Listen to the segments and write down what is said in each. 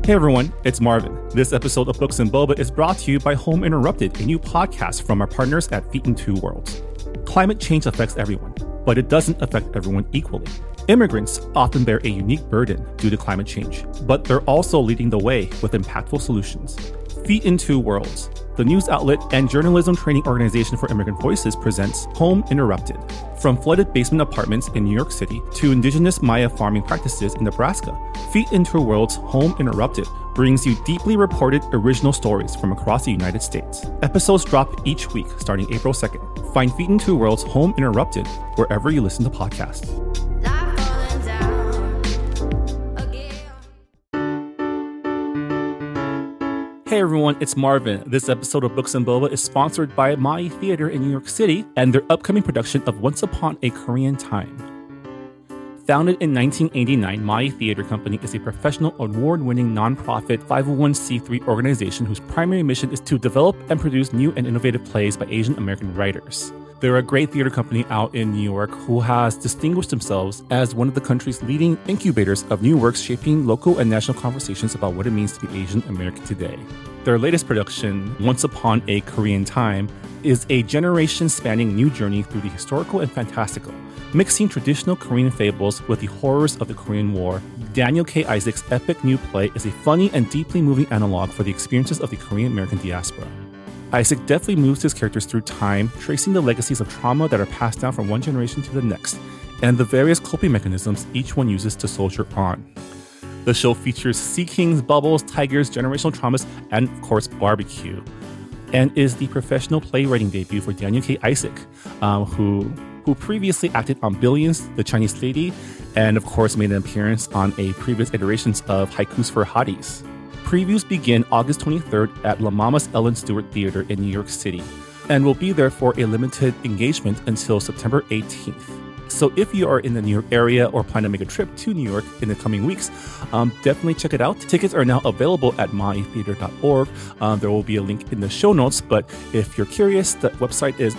Hey everyone, it's Marvin. This episode of Books and Boba is brought to you by Home Interrupted, a new podcast from our partners at Feet in Two Worlds. Climate change affects everyone, but it doesn't affect everyone equally. Immigrants often bear a unique burden due to climate change, but they're also leading the way with impactful solutions. Feet in Two Worlds, the news outlet and journalism training organization for immigrant voices, presents Home Interrupted. From flooded basement apartments in New York City to indigenous Maya farming practices in Nebraska, Feet in Two Worlds Home Interrupted brings you deeply reported original stories from across the United States. Episodes drop each week starting April 2nd. Find Feet in Two Worlds Home Interrupted wherever you listen to podcasts. Hey everyone, it's Marvin. This episode of Books and Boba is sponsored by Ma'i Theater in New York City and their upcoming production of Once Upon a Korean Time. Founded in 1989, Ma'i Theater Company is a professional, award-winning, nonprofit 501c3 organization whose primary mission is to develop and produce new and innovative plays by Asian American writers. They're a great theater company out in New York who has distinguished themselves as one of the country's leading incubators of new works shaping local and national conversations about what it means to be Asian American today. Their latest production, Once Upon a Korean Time, is a generation-spanning new journey through the historical and fantastical, mixing traditional Korean fables with the horrors of the Korean War. Daniel K. Isaac's epic new play is a funny and deeply moving analog for the experiences of the Korean American diaspora. Isaac deftly moves his characters through time, tracing the legacies of trauma that are passed down from one generation to the next, and the various coping mechanisms each one uses to soldier on. The show features sea kings, bubbles, tigers, generational traumas, and of course barbecue, and is the professional playwriting debut for Daniel K. Isaac, who previously acted on Billions, The Chinese Lady, and of course made an appearance on a previous iterations of Haikus for Hotties. Previews begin August 23rd at La Mama's Ellen Stewart Theater in New York City and will be there for a limited engagement until September 18th. So if you are in the New York area or plan to make a trip to New York in the coming weeks, definitely check it out. Tickets are now available at maitheater.org. There will be a link in the show notes, but if you're curious, the website is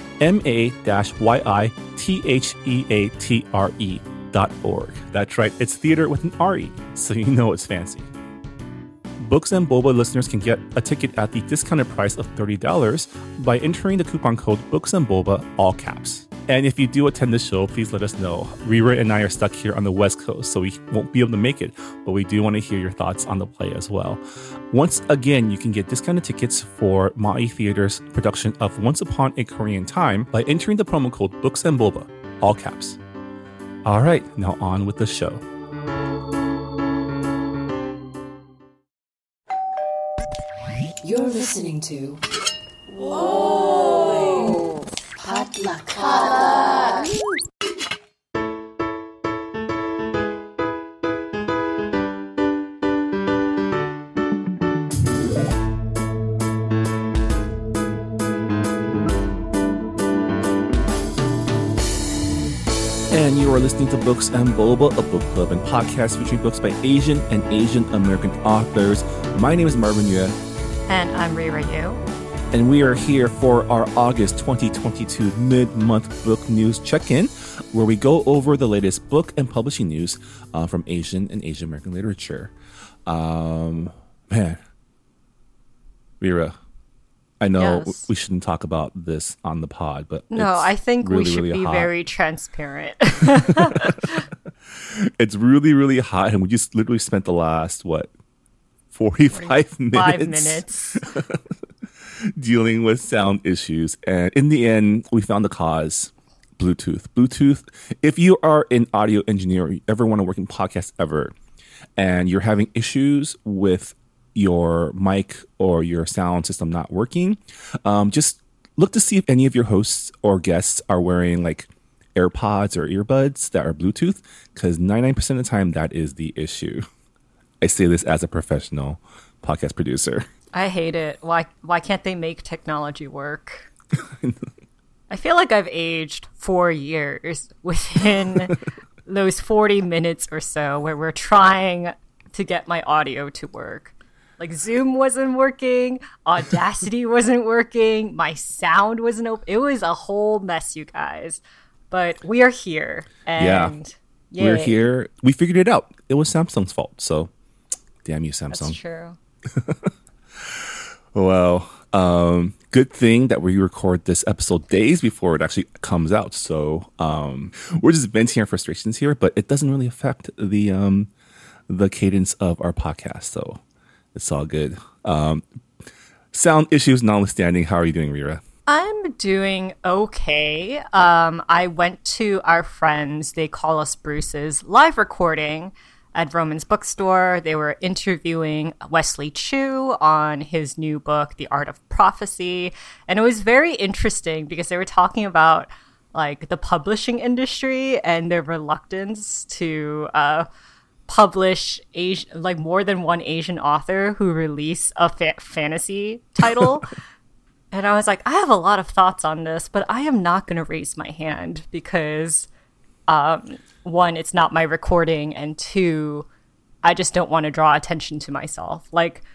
ma-yitheatre.org. That's right, it's theater with an R-E, so you know it's fancy. Books and Boba listeners can get a ticket at the discounted price of $30 by entering the coupon code Books and Boba, all caps. And if you do attend the show, please let us know. Rira and I are stuck here on the West Coast, so we won't be able to make it, but we do want to hear your thoughts on the play as well. Once again, you can get discounted tickets for Ma'i Theater's production of Once Upon a Korean Time by entering the promo code Books and Boba, all caps. All right, now on with the show. You're listening to Whoa! Potluck. And you are listening to Books and Boba, a book club and podcast featuring books by Asian and Asian American authors. My name is Marvin Yue. And I'm Rira Yu. And we are here for our August 2022 mid-month book news check-in, where we go over the latest book and publishing news from Asian and Asian American literature. Man, Rira, I know we shouldn't talk about this on the pod, but no, I think really, we should really be hot. very transparent. It's really, really hot, and we just literally spent the last, 45 minutes dealing with sound issues. And in the end, we found the cause, Bluetooth. Bluetooth, if you are an audio engineer or you ever want to work in podcasts ever, and you're having issues with your mic or your sound system not working, just look to see if any of your hosts or guests are wearing like AirPods or earbuds that are Bluetooth, because 99% of the time that is the issue. I say this as a professional podcast producer. I hate it. Why can't they make technology work? I feel like I've aged 4 years within those 40 minutes or so where we're trying to get my audio to work. Like Zoom wasn't working, Audacity wasn't working, my sound wasn't open. It was a whole mess, you guys. But we are here. And we're here. We figured it out. It was Samsung's fault. So Damn you, That's Samsung. true. Well, good thing that we record this episode days before it actually comes out. So we're just venting our frustrations here, but it doesn't really affect the cadence of our podcast. So it's all good. Sound issues notwithstanding, how are you doing, Rira? I'm doing okay. I went to our friends, they call us Bruce's, live recording at Roman's Bookstore. They were interviewing Wesley Chu on his new book, The Art of Prophecy. And it was very interesting because they were talking about like the publishing industry and their reluctance to publish like more than one Asian author who release a fantasy title. And I was like, I have a lot of thoughts on this, but I am not going to raise my hand because, one, it's not my recording, and two, I just don't want to draw attention to myself. Like,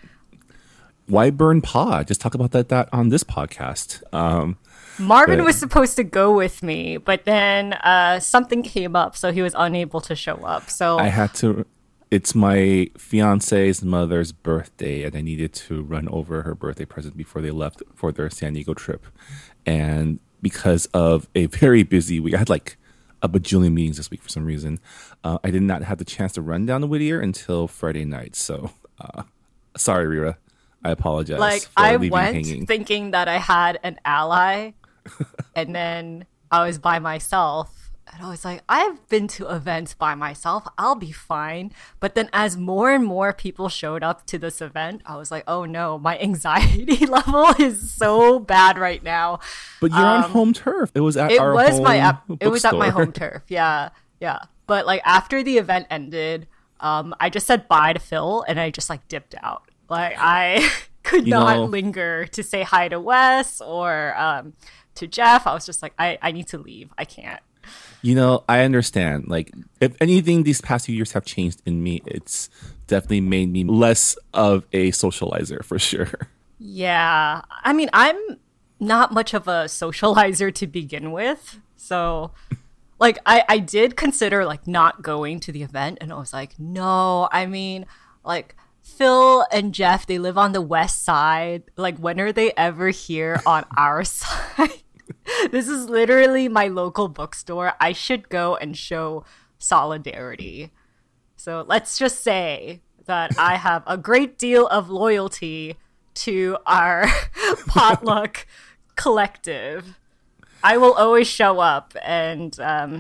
why burn pod? Just talk about that on this podcast. Marvin was supposed to go with me, but then something came up, so he was unable to show up. So I had to. It's my fiance's mother's birthday, and I needed to run over her birthday present before they left for their San Diego trip. And because of a very busy week, I had like a bajillion meetings this week for some reason. I did not have the chance to run down to Whittier until Friday night. So sorry, Rira. I apologize. Like, for I leaving went hanging. thinking that I had an ally, and then I was by myself. And I was like, I've been to events by myself. I'll be fine. But then as more and more people showed up to this event, I was like, oh no, my anxiety level is so bad right now. But you're on home turf. It was at It our was home it was at my bookstore. home turf. Yeah. Yeah. But like after the event ended, I just said bye to Phil and I just like dipped out. Like I could not linger to say hi to Wes or to Jeff. I was just like, I need to leave. I can't. You know, I understand. Like, if anything, these past few years have changed in me. It's definitely made me less of a socializer, for sure. Yeah. I mean, I'm not much of a socializer to begin with. So, like, I did consider, like, not going to the event. And I was like, no, I mean, like, Phil and Jeff, they live on the west side. Like, when are they ever here on our side? This is literally my local bookstore. I should go and show solidarity. So let's just say that I have a great deal of loyalty to our potluck collective. I will always show up and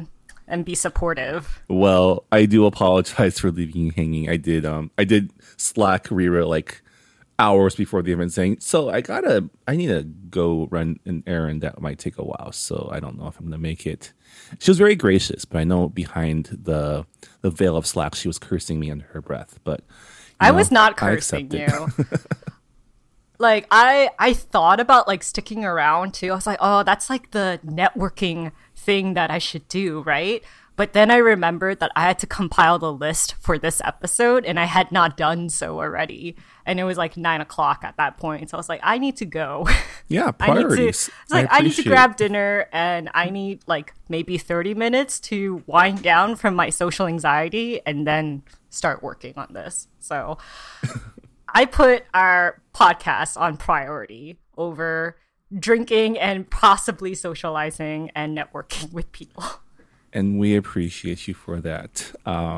be supportive. Well, I do apologize for leaving you hanging. I did Slack Rira like hours before the event saying, so I need to go run an errand that might take a while, so I don't know if I'm gonna make it. She was very gracious, but I know behind the veil of Slack she was cursing me under her breath. But I was not cursing you. Like I thought about like sticking around too. I was like, oh, that's like the networking thing that I should do, right? But then I remembered that I had to compile the list for this episode, and I had not done so already. And it was like 9:00 at that point. So I was like, I need to go. Yeah, priorities. I need to grab dinner, and I need like maybe 30 minutes to wind down from my social anxiety and then start working on this. So I put our podcast on priority over drinking and possibly socializing and networking with people. And we appreciate you for that.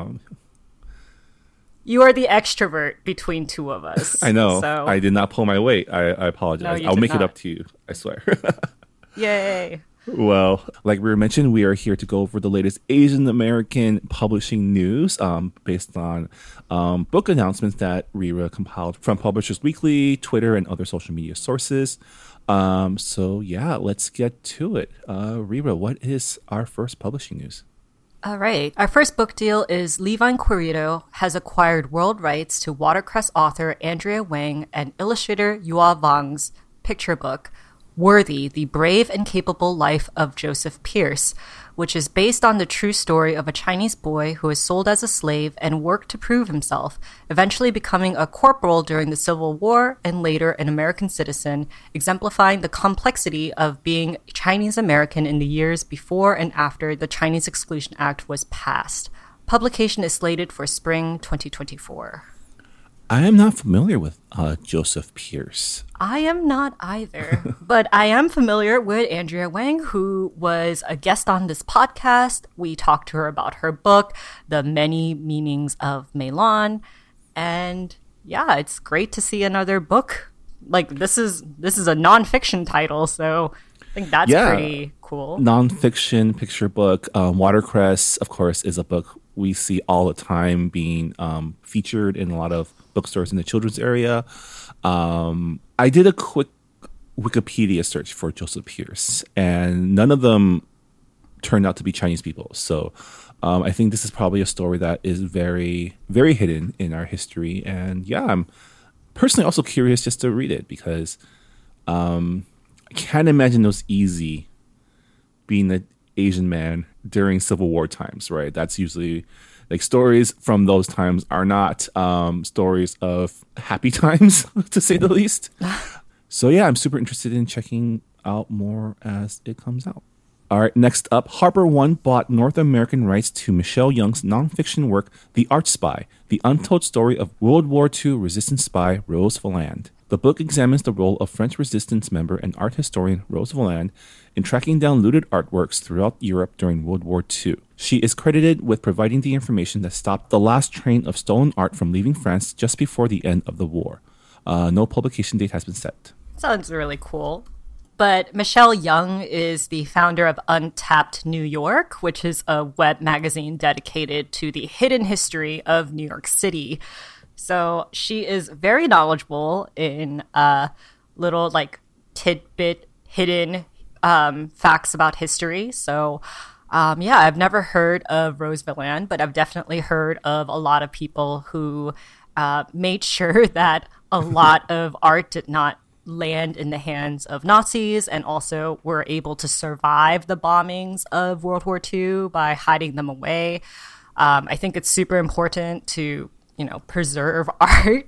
You are the extrovert between two of us. I know. So. I did not pull my weight. I apologize. No, I'll make it not. up to you. I swear. Yay. Well, like we mentioned, we are here to go over the latest Asian American publishing news based on book announcements that Rira compiled from Publishers Weekly, Twitter, and other social media sources. So yeah, let's get to it. Rira, what is our first publishing news? All right. Our first book deal is Levine Querido has acquired world rights to watercress author Andrea Wang and illustrator Yua Wang's picture book, Worthy, The Brave and Capable Life of Joseph Pierce, which is based on the true story of a Chinese boy who was sold as a slave and worked to prove himself, eventually becoming a corporal during the Civil War and later an American citizen, exemplifying the complexity of being Chinese American in the years before and after the Chinese Exclusion Act was passed. Publication is slated for spring 2024. I am not familiar with Joseph Pierce. I am not either, but I am familiar with Andrea Wang, who was a guest on this podcast. We talked to her about her book, The Many Meanings of Meilon. And yeah, it's great to see another book. Like this is a nonfiction title, so I think that's pretty cool. Nonfiction picture book. Watercress, of course, is a book we see all the time being featured in a lot of bookstores in the children's area. I did a quick Wikipedia search for Joseph Pierce, and none of them turned out to be Chinese people. So I think this is probably a story that is very, very hidden in our history. And yeah, I'm personally also curious just to read it because I can't imagine it was easy being an Asian man during Civil War times, right? That's usually like stories from those times are not stories of happy times, to say the least. So yeah, I'm super interested in checking out more as it comes out. All right, next up, Harper One bought North American rights to Michelle Young's nonfiction work, The Art Spy, the untold story of World War II resistance spy Rose Valland. The book examines the role of French resistance member and art historian Rose Valland in tracking down looted artworks throughout Europe during World War II. She is credited with providing the information that stopped the last train of stolen art from leaving France just before the end of the war. No publication date has been set. Sounds really cool. But Michelle Young is the founder of Untapped New York, which is a web magazine dedicated to the hidden history of New York City. So she is very knowledgeable in little like tidbit hidden facts about history. So yeah, I've never heard of Rose Valland, but I've definitely heard of a lot of people who made sure that a lot of art did not land in the hands of Nazis and also were able to survive the bombings of World War II by hiding them away. I think it's super important to, preserve art.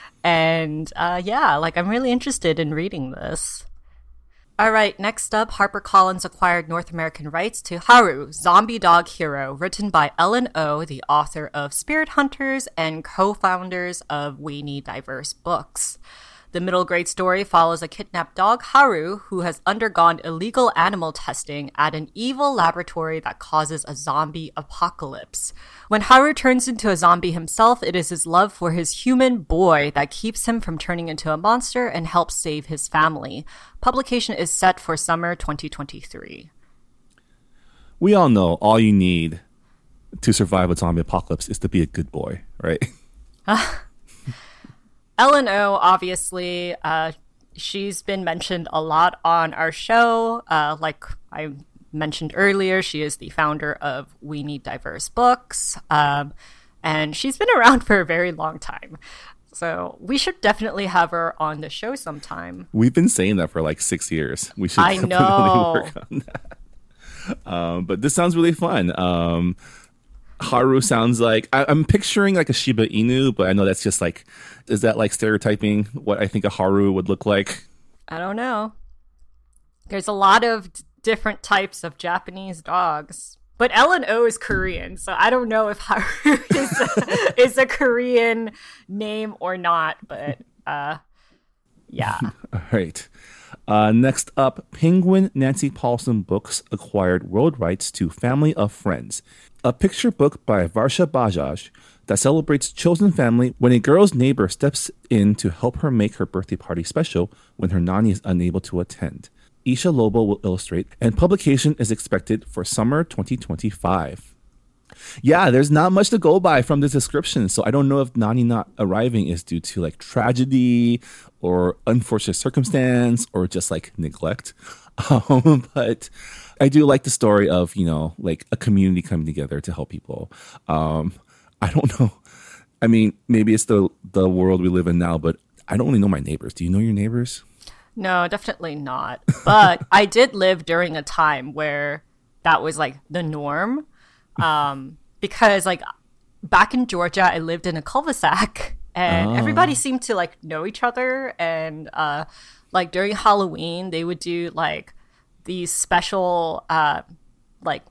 And yeah, like I'm really interested in reading this. All right, next up, HarperCollins acquired North American rights to Haru, Zombie Dog Hero, written by Ellen Oh, the author of Spirit Hunters and co-founders of We Need Diverse Books. The middle grade story follows a kidnapped dog, Haru, who has undergone illegal animal testing at an evil laboratory that causes a zombie apocalypse. When Haru turns into a zombie himself, it is his love for his human boy that keeps him from turning into a monster and helps save his family. Publication is set for summer 2023. We all know all you need to survive a zombie apocalypse is to be a good boy, right? Ellen Oh, obviously, she's been mentioned a lot on our show. Like I mentioned earlier, she is the founder of We Need Diverse Books, and she's been around for a very long time. So we should definitely have her on the show sometime. We've been saying that for like 6 years. We should I definitely know. work on that. But this sounds really fun. Haru sounds like I'm picturing like a Shiba Inu, but I know that's just like, is that like stereotyping what I think a Haru would look like? I don't know. There's a lot of different types of Japanese dogs. But Ellen O is Korean, so I don't know if Haru is a Korean name or not, but yeah. All right. Next up, Penguin Nancy Paulson Books acquired world rights to Family of Friends, a picture book by Varsha Bajaj that celebrates chosen family when a girl's neighbor steps in to help her make her birthday party special when her nanny is unable to attend. Isha Lobo will illustrate, and publication is expected for summer 2025. Yeah, there's not much to go by from this description, so I don't know if Nani not arriving is due to like tragedy or unfortunate circumstance or just like neglect. But I do like the story of, like a community coming together to help people. I don't know. I mean, maybe it's the world we live in now, but I don't really know my neighbors. Do you know your neighbors? No, definitely not. But I did live during a time where that was like the norm. Because like back in Georgia, I lived in a cul-de-sac and everybody seemed to like know each other. And like during Halloween, they would do like these special like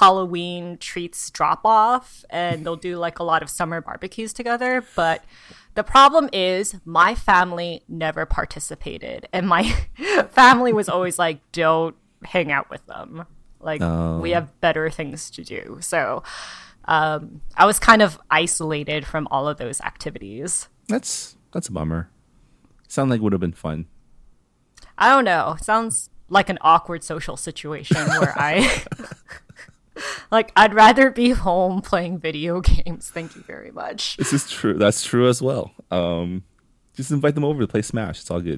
Halloween treats drop off, and they'll do like a lot of summer barbecues together. But The problem is my family never participated, and my family was always like, don't hang out with them. Like, we have better things to do. So I was kind of isolated from all of those activities. That's a bummer. Sound like it would have been fun. I don't know. Sounds like an awkward social situation where like, I'd rather be home playing video games. Thank you very much. This is true. That's true as well. Just invite them over to play Smash. It's all good.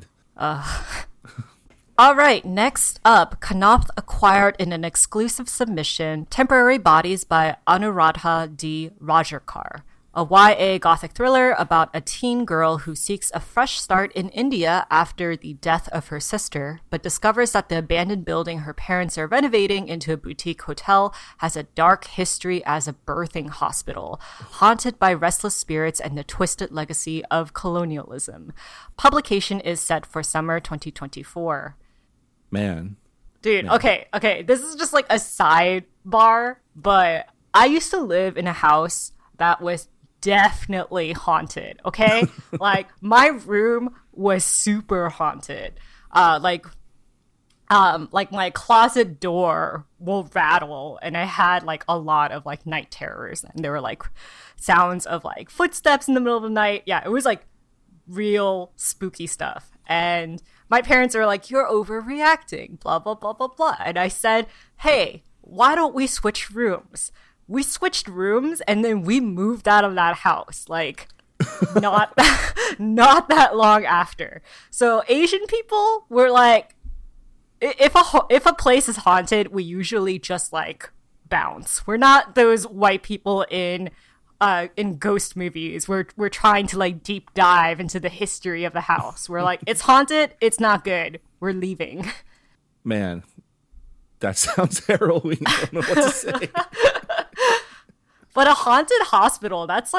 All right, next up, Knopf acquired in an exclusive submission Temporary Bodies by Anuradha D. Rajarkar, a YA gothic thriller about a teen girl who seeks a fresh start in India after the death of her sister, but discovers that the abandoned building her parents are renovating into a boutique hotel has a dark history as a birthing hospital, haunted by restless spirits and the twisted legacy of colonialism. Publication is set for summer 2024. Man. Dude, okay. This is just like a sidebar, but I used to live in a house that was definitely haunted, okay? Like, my room was super haunted. Like my closet door will rattle, and I had like a lot of like night terrors, and there were like sounds of like footsteps in the middle of the night. Yeah, it was like real spooky stuff. And my parents are like, you're overreacting, blah, blah, blah, blah, blah. And I said, hey, why don't we switch rooms? We switched rooms and then we moved out of that house. Like, not that long after. So Asian people were like, if a place is haunted, we usually just like bounce. We're not those white people in ghost movies. We're trying to like deep dive into the history of the house. We're like, it's haunted, it's not good, we're leaving. Man, that sounds harrowing. I don't know what to say. But a haunted hospital, that's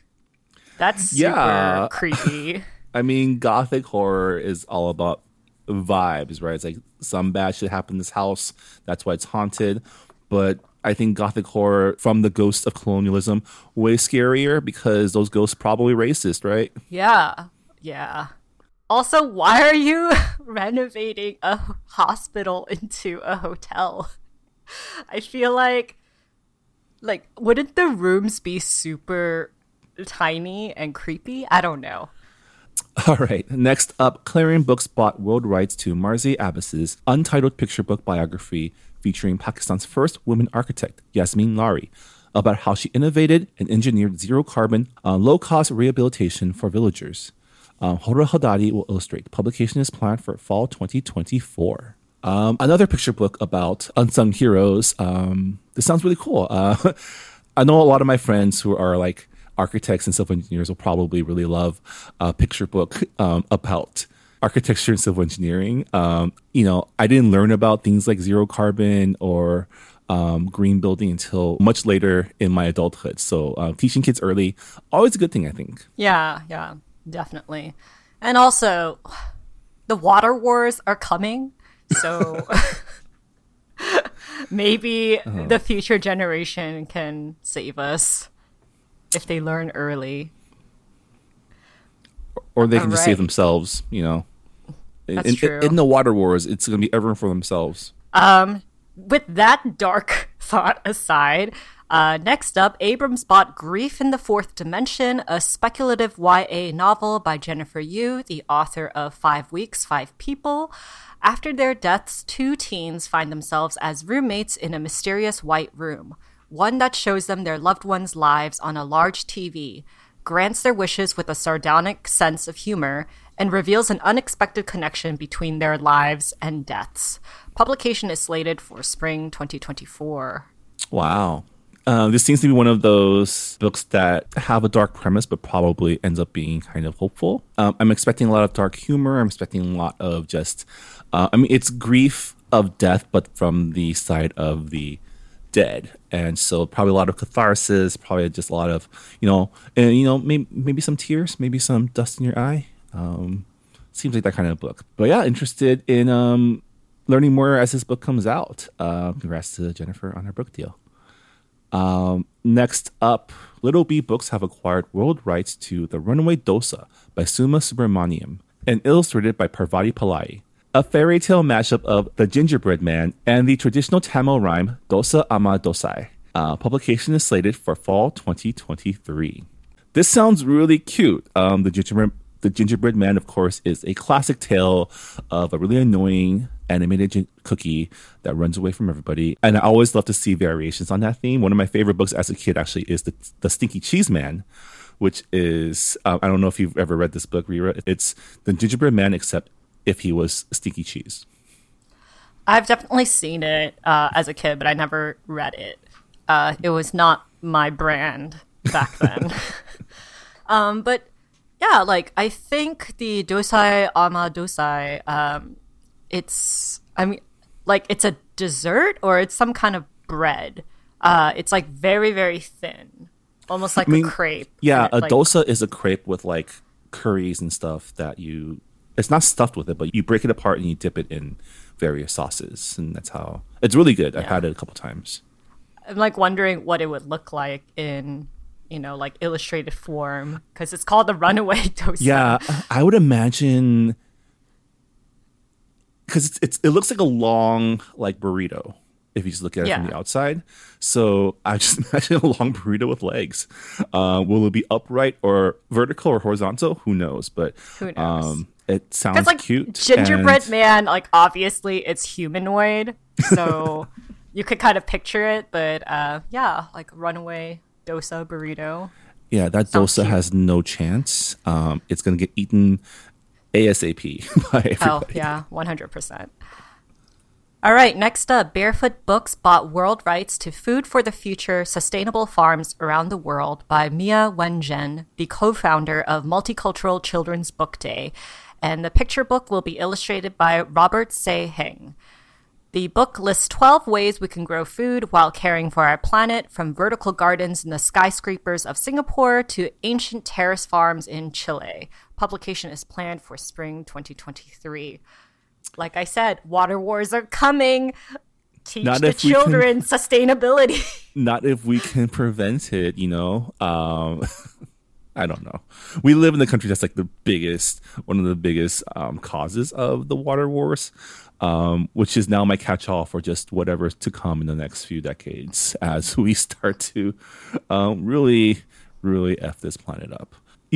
super creepy. I mean, gothic horror is all about vibes, right? It's like some bad shit happened in this house, that's why it's haunted. But I think gothic horror from the ghosts of colonialism way scarier because those ghosts probably racist, right? Yeah. Also, why are you renovating a hospital into a hotel? I feel like wouldn't the rooms be super tiny and creepy? I don't know. All right. Next up, Clarion Books bought world rights to Marzi Abbas's untitled picture book biography featuring Pakistan's first woman architect, Yasmin Lari, about how she innovated and engineered zero-carbon, low-cost rehabilitation for villagers. Hora Haddadi will illustrate. Publication is planned for fall 2024. Another picture book about unsung heroes. This sounds really cool. I know a lot of my friends who are like architects and civil engineers will probably really love a picture book about architecture and civil engineering. I didn't learn about things like zero carbon or green building until much later in my adulthood. So teaching kids early, always a good thing, I think. Yeah, definitely. And also, the water wars are coming. So maybe the future generation can save us if they learn early. Or they can just save themselves, That's true. In the water wars, it's going to be everyone for themselves. With that dark thought aside, next up, Abrams bought Grief in the Fourth Dimension, a speculative YA novel by Jennifer Yu, the author of 5 Weeks, 5 People. After their deaths, 2 teens find themselves as roommates in a mysterious white room, one that shows them their loved ones' lives on a large TV, grants their wishes with a sardonic sense of humor, and reveals an unexpected connection between their lives and deaths. Publication is slated for spring 2024. Wow. This seems to be one of those books that have a dark premise, but probably ends up being kind of hopeful. I'm expecting a lot of dark humor. I'm expecting a lot of just, it's grief of death, but from the side of the dead. And so probably a lot of catharsis, probably just a lot of, maybe some tears, maybe some dust in your eye. Seems like that kind of book. But yeah, interested in learning more as this book comes out. Congrats to Jennifer on her book deal. Next up, Little Bee Books have acquired world rights to The Runaway Dosa by Suma Subramaniam and illustrated by Parvati Pillai. A fairy tale mashup of The Gingerbread Man and the traditional Tamil rhyme Dosa Ama Dosai. Publication is slated for fall 2023. This sounds really cute. The Gingerbread Man, of course, is a classic tale of a really annoying animated cookie that runs away from everybody. And I always love to see variations on that theme. One of my favorite books as a kid actually is the Stinky Cheese Man, which is, I don't know if you've ever read this book, Rira. It's the Gingerbread Man, except if he was stinky cheese. I've definitely seen it as a kid, but I never read it. It was not my brand back then. But yeah, like I think the dosai ama dosai, it's a dessert or it's some kind of bread. It's like very, very thin, almost like a crepe. Yeah, a like, dosa is a crepe with like curries and stuff that it's not stuffed with it, but you break it apart and you dip it in various sauces, and that's how it's really good. I've had it a couple times. I'm like wondering what it would look like in, like illustrated form, because it's called the Runaway Dosa. Yeah, I would imagine, because it looks like a long like burrito if you just look at it from the outside. So I just imagine a long burrito with legs. Will it be upright or vertical or horizontal? Who knows? But who knows? It sounds like cute. Gingerbread Man, like obviously it's humanoid, so you could kind of picture it. But like Runaway Dosa burrito. Yeah, that Sounds dosa cute. has no chance. It's going to get eaten ASAP by everybody. Oh, yeah, 100%. All right, next up, Barefoot Books bought world rights to Food for the Future Sustainable Farms Around the World by Mia Wen-jen, the co-founder of Multicultural Children's Book Day. And the picture book will be illustrated by Robert Se-heng. The book lists 12 ways we can grow food while caring for our planet, from vertical gardens in the skyscrapers of Singapore to ancient terrace farms in Chile. Publication is planned for spring 2023. Like I said, water wars are coming. Teach the children sustainability. Not if we can prevent it, I don't know. We live in the country that's like one of the biggest causes of the water wars, which is now my catch-all for just whatever's to come in the next few decades as we start to really, really F this planet up.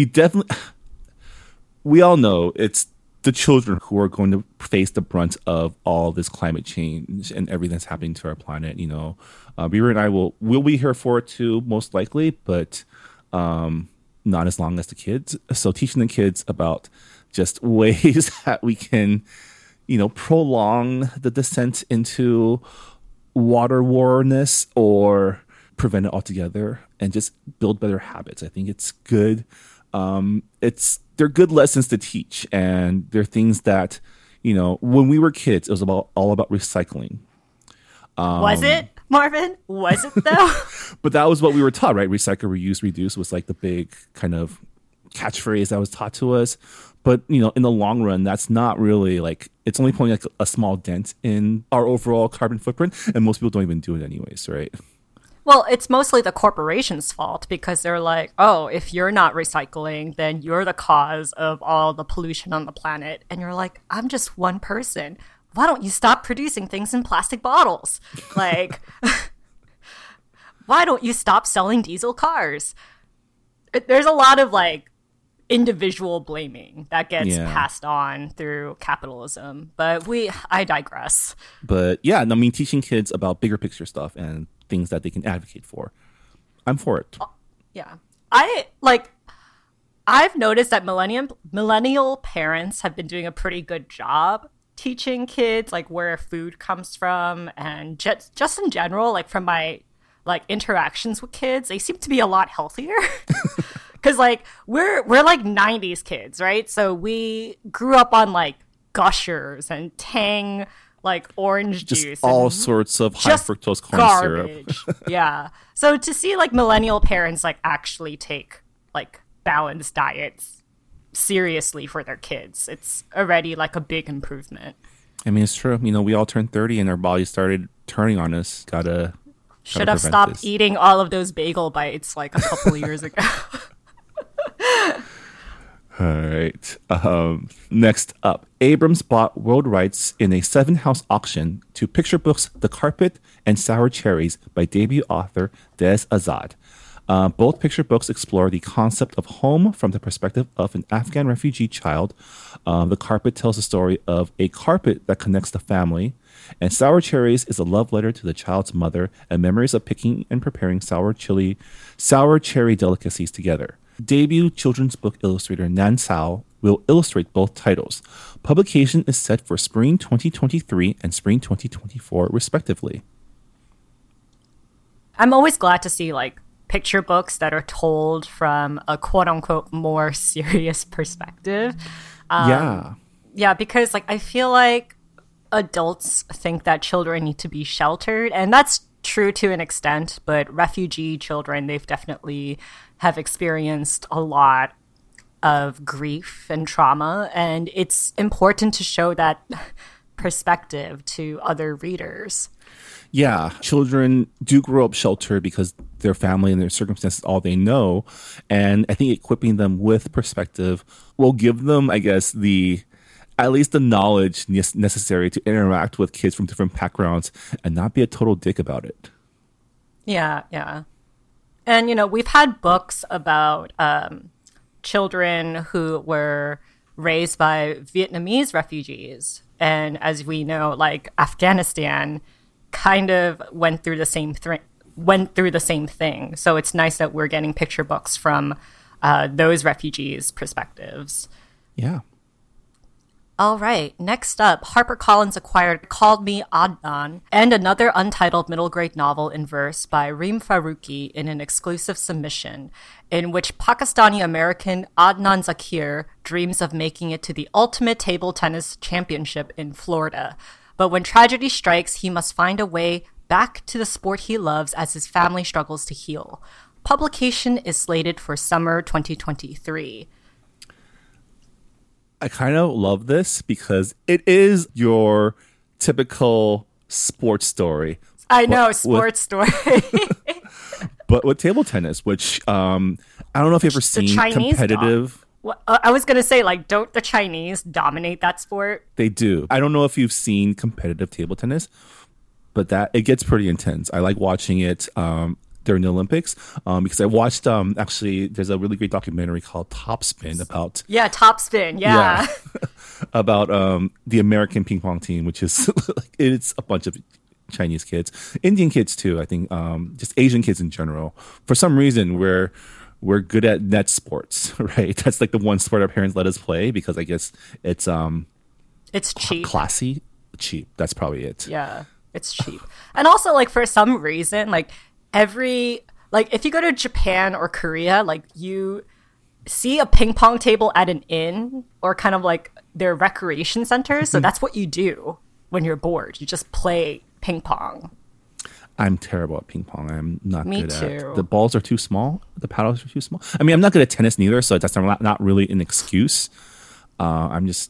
We all know it's the children who are going to face the brunt of all this climate change and everything that's happening to our planet. Rira and I will be here for it too, most likely, but not as long as the kids. So teaching the kids about just ways that we can, prolong the descent into water warness or prevent it altogether and just build better habits. I think it's good. They're good lessons to teach, and they're things that, when we were kids, it was all about recycling. Was it, Marvin? Was it though? But that was what we were taught, right? Recycle, reuse, reduce was like the big kind of catchphrase that was taught to us. But, in the long run, that's not really it's only putting like a small dent in our overall carbon footprint. And most people don't even do it anyways, right? Well, it's mostly the corporation's fault because they're like, oh, if you're not recycling, then you're the cause of all the pollution on the planet. And you're like, I'm just one person. Why don't you stop producing things in plastic bottles? Like, why don't you stop selling diesel cars? There's a lot of individual blaming that gets passed on through capitalism. But I digress. But yeah, I mean, teaching kids about bigger picture stuff and things that they can advocate for. I'm for it. Yeah. I've noticed that millennial parents have been doing a pretty good job teaching kids where food comes from, and just in general, from my interactions with kids, they seem to be a lot healthier. Because we're 90s kids, right? So we grew up on Gushers and Tang orange just juice, all sorts of high fructose corn garbage. syrup. Yeah. So to see millennial parents actually take balanced diets seriously for their kids, it's already a big improvement. I mean, it's true. We all turned 30 and our bodies started turning on us. Gotta Should have stopped eating all of those bagel bites like a couple of years ago. All right. Next up, Abrams bought world rights in a 7-house auction to picture books The Carpet and Sour Cherries by debut author Des Azad. Both picture books explore the concept of home from the perspective of an Afghan refugee child. The Carpet tells the story of a carpet that connects the family, and Sour Cherries is a love letter to the child's mother and memories of picking and preparing sour cherry delicacies together. Debut children's book illustrator Nan Sao will illustrate both titles. Publication is set for spring 2023 and spring 2024, respectively. I'm always glad to see like picture books that are told from a quote-unquote more serious perspective. Yeah, because like I feel like adults think that children need to be sheltered, and that's true to an extent, but refugee children, they've definitely have experienced a lot of grief and trauma, and it's important to show that perspective to other readers. Yeah, children do grow up sheltered because their family and their circumstances all they know. And I think equipping them with perspective will give them, I guess, at least the knowledge necessary to interact with kids from different backgrounds and not be a total dick about it. Yeah, yeah. And, you know, we've had books about children who were raised by Vietnamese refugees. And as we know, like Afghanistan kind of went through the same thing. So it's nice that we're getting picture books from those refugees' perspectives. Yeah. All right, next up, HarperCollins acquired Call Me Adnan and another untitled middle-grade novel in verse by Reem Faruqi in an exclusive submission, in which Pakistani-American Adnan Zakir dreams of making it to the ultimate table tennis championship in Florida. But when tragedy strikes, he must find a way back to the sport he loves as his family struggles to heal. Publication is slated for summer 2023. I kind of love this because it is your typical sports story. I know, sports story. But with table tennis, which I don't know if you've ever seen competitive. I was going to say, like, don't the Chinese dominate that sport? They do. I don't know if you've seen competitive table tennis, but it gets pretty intense. I like watching it during the Olympics because I watched, actually, there's a really great documentary called Topspin about... Yeah, Topspin, yeah. About the American ping pong team, which is, it's a bunch of Chinese kids, Indian kids too, I think, just Asian kids in general. For some reason, we're good at net sports, right? That's like the one sport our parents let us play because I guess it's cheap. Classy, cheap. That's probably it. Yeah, it's cheap. And also, like, for some reason, like, if you go to Japan or Korea, like, you see a ping pong table at an inn or kind of like their recreation centers. So that's what you do when you're bored. You just play ping pong. I'm terrible at ping pong. I'm not Me good too. at the balls are too small. The paddles are too small. I mean, I'm not good at tennis neither, so that's not really an excuse. I'm just,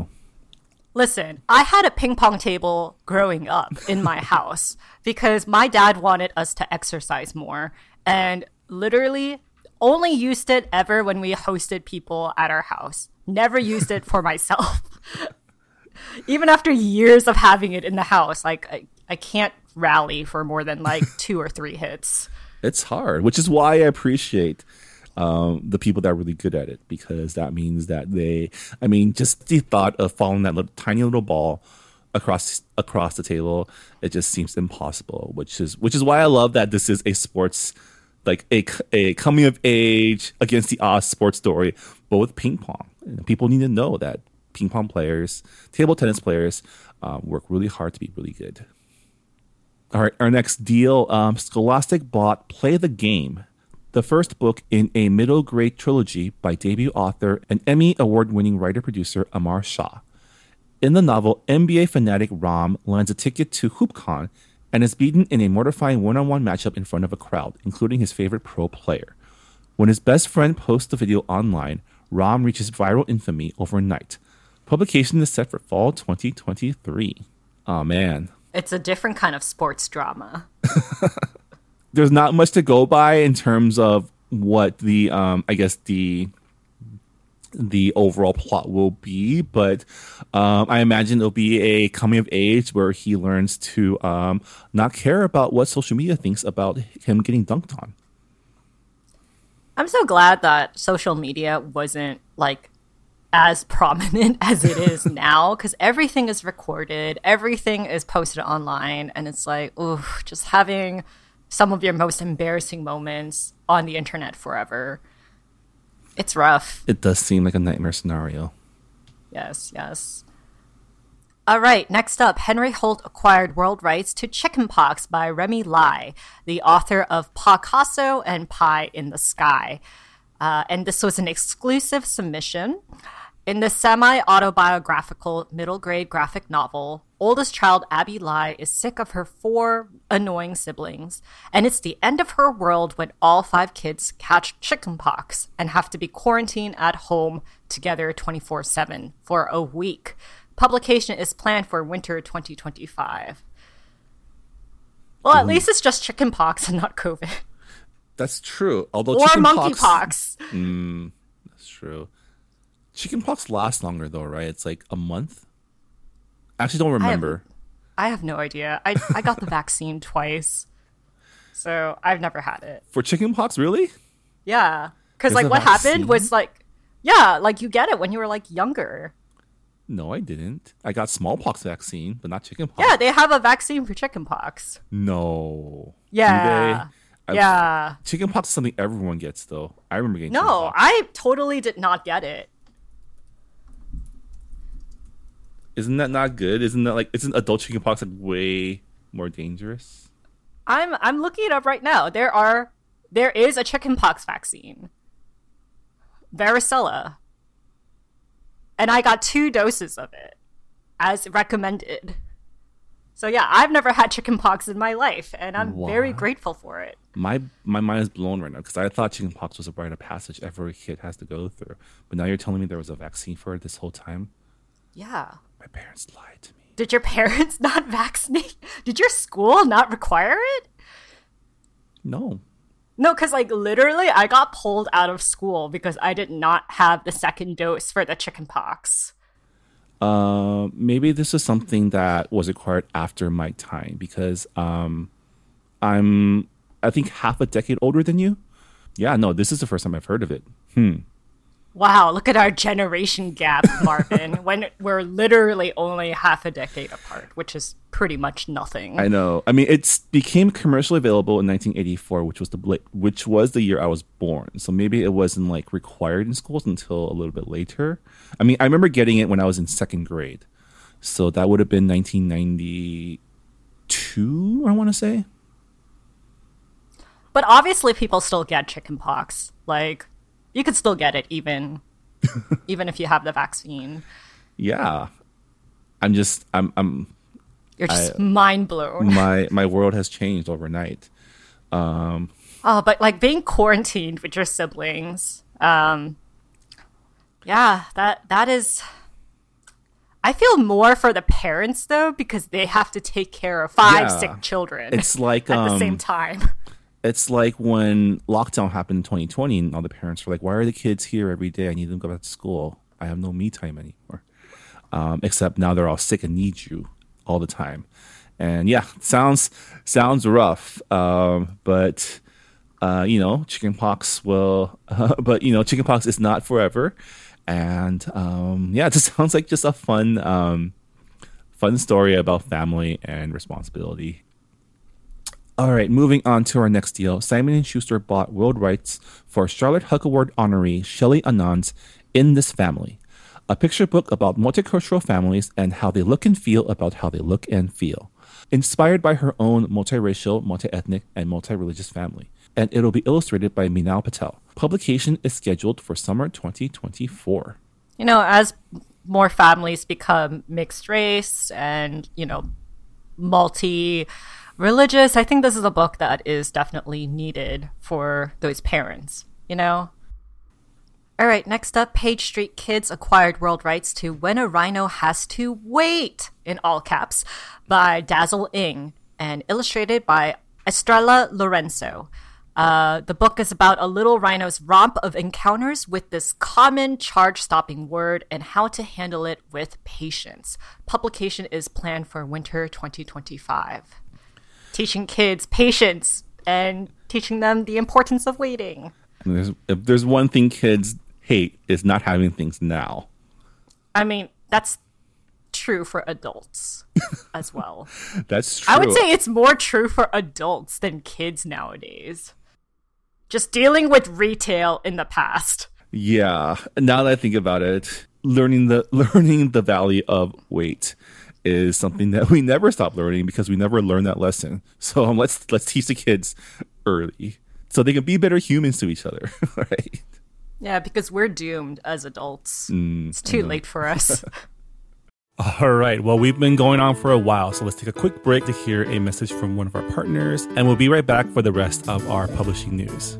Listen, I had a ping pong table growing up in my house because my dad wanted us to exercise more and literally only used it ever when we hosted people at our house. Never used it for myself. Even after years of having it in the house, like I can't rally for more than like 2 or 3 hits. It's hard, which is why I appreciate the people that are really good at it, because that means that just the thought of following that tiny little ball across the table, it just seems impossible, which is why I love that this is a sports, like a coming of age against the odds sports story, but with ping pong. And people need to know that ping pong players, table tennis players, work really hard to be really good. All right, our next deal, Scholastic bought Play the Game, the first book in a middle grade trilogy by debut author and Emmy award-winning writer-producer Amar Shah. In the novel, NBA fanatic Ram lands a ticket to HoopCon and is beaten in a mortifying one-on-one matchup in front of a crowd, including his favorite pro player. When his best friend posts the video online, Ram reaches viral infamy overnight. Publication is set for fall 2023. Oh, man. It's a different kind of sports drama. there's not much to go by in terms of what the I guess the overall plot will be, but I imagine it'll be a coming of age where he learns to not care about what social media thinks about him getting dunked on. I'm so glad that social media wasn't like as prominent as it is now, because everything is recorded, everything is posted online, and it's like, ooh, just having some of your most embarrassing moments on the internet forever. It's rough. It does seem like a nightmare scenario. Yes, yes. All right, next up, Henry Holt acquired world rights to Chickenpox by Remy Lai, the author of Picasso and Pie in the Sky. And this was an exclusive submission. In the semi-autobiographical middle-grade graphic novel, oldest child Abby Lai is sick of her 4 annoying siblings, and it's the end of her world when all 5 kids catch chickenpox and have to be quarantined at home together 24/7 for a week. Publication is planned for winter 2025. Well, at least it's just chickenpox and not COVID. That's true. Although Or chickenpox, monkeypox. That's true. Chickenpox lasts longer though, right? It's like a month. I actually don't remember. I have no idea. I got the vaccine twice, so I've never had it. For chickenpox, really? Yeah, because There's like a what vaccine? happened was like, yeah, like you get it when you were like younger. No, I didn't. I got smallpox vaccine, but not chickenpox. Yeah, they have a vaccine for chickenpox. No. Yeah. Do they? Yeah. Chickenpox is something everyone gets, though. I remember getting No, chickenpox. I totally did not get it. Isn't that not good? Isn't adult chickenpox like way more dangerous? I'm looking it up right now. There is a chickenpox vaccine. Varicella. And I got 2 doses of it, as recommended. So yeah, I've never had chickenpox in my life, and I'm very What? grateful for it. My mind is blown right now because I thought chickenpox was a rite of passage every kid has to go through. But now you're telling me there was a vaccine for it this whole time? Yeah. My parents lied to me. Did your parents not vaccinate? Did your school not require it? No. No, because like literally I got pulled out of school because I did not have the second dose for the chickenpox. Maybe this is something that was acquired after my time because I'm I think half a decade older than you. Yeah, no, this is the first time I've heard of it. Wow, look at our generation gap, Marvin, when we're literally only half a decade apart, which is pretty much nothing. I know. I mean, it became commercially available in 1984, which was the year I was born. So maybe it wasn't like required in schools until a little bit later. I mean, I remember getting it when I was in 2nd grade. So that would have been 1992, I want to say. But obviously people still get chickenpox. Like, you could still get it even if you have the vaccine. Yeah. I'm You're just mind blown. my world has changed overnight. Oh, but like being quarantined with your siblings, yeah, that is. I feel more for the parents though because they have to take care of 5 Yeah. sick children. It's like at the same time. It's like when lockdown happened in 2020 and all the parents were like, why are the kids here every day? I need them to go back to school. I have no me time anymore. Except now they're all sick and need you all the time. And yeah, sounds rough. But chickenpox chickenpox is not forever. And yeah, it just sounds like just a fun story about family and responsibility. All right, moving on to our next deal. Simon & Schuster bought world rights for Charlotte Hug Award honoree Shelley Anand's In This Family, a picture book about multicultural families and how they look and feel about how they look and feel. Inspired by her own multiracial, multi-ethnic, and multi-religious family. And it'll be illustrated by Minal Patel. Publication is scheduled for summer 2024. You know, as more families become mixed race and, multi-religious, I think this is a book that is definitely needed for those parents, All right, next up, Page Street Kids acquired world rights to When a Rhino Has to Wait, in all caps, by Dazzle Ing, and illustrated by Estrella Lorenzo. The book is about a little rhino's romp of encounters with this common charge-stopping word and how to handle it with patience. Publication is planned for winter 2025. Teaching kids patience and teaching them the importance of waiting. If there's one thing kids hate, is not having things now. I mean, that's true for adults as well. That's true. I would say it's more true for adults than kids nowadays. Just dealing with retail in the past. Yeah. Now that I think about it, learning the value of wait is something that we never stop learning because we never learned that lesson. So let's teach the kids early so they can be better humans to each other. Right? Yeah, because we're doomed as adults. It's too late for us. All right. Well, we've been going on for a while, so let's take a quick break to hear a message from one of our partners, and we'll be right back for the rest of our publishing news.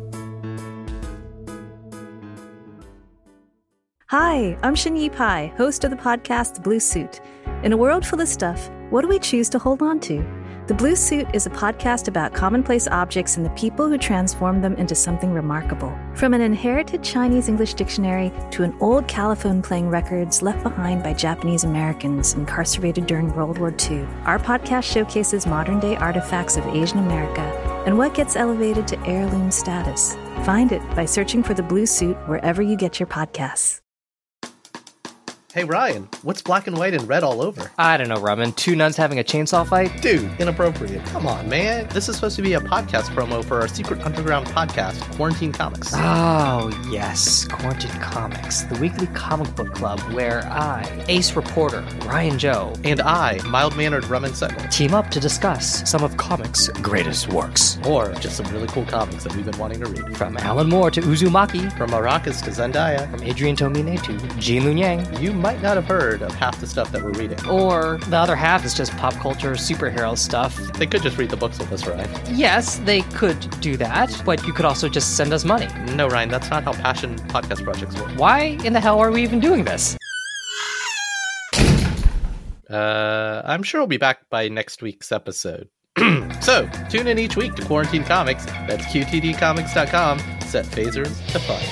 Hi, I'm Shinyi Pai, host of the podcast The Blue Suit. In a world full of stuff, what do we choose to hold on to? The Blue Suit is a podcast about commonplace objects and the people who transform them into something remarkable. From an inherited Chinese-English dictionary to an old calophone playing records left behind by Japanese Americans incarcerated during World War II, our podcast showcases modern-day artifacts of Asian America and what gets elevated to heirloom status. Find it by searching for The Blue Suit wherever you get your podcasts. Hey Ryan, what's black and white and red all over? I don't know, Ramen. Two nuns having a chainsaw fight? Dude, inappropriate. Come on, man. This is supposed to be a podcast promo for our secret underground podcast, Quarantine Comics. Oh, yes. Quarantine Comics, the weekly comic book club where I, ace reporter Ryan Joe, And I, mild-mannered Ramen Sego. team up to discuss some of comics' greatest works. Or just some really cool comics that we've been wanting to read. From Alan Moore to Uzumaki, From Arrakis to Zendaya. from Adrian Tomine to Jean Lun Yang. You might not have heard of half the stuff that we're reading. Or the other half is just pop culture superhero stuff. They could just read the books with us, Ryan. Yes, they could do that, but you could also just send us money. No, Ryan, that's not how passion podcast projects work. Why in the hell are we even doing this? I'm sure we'll be back by next week's episode. So, tune in each week to Quarantine Comics. That's QTDcomics.com. Set phasers to fun.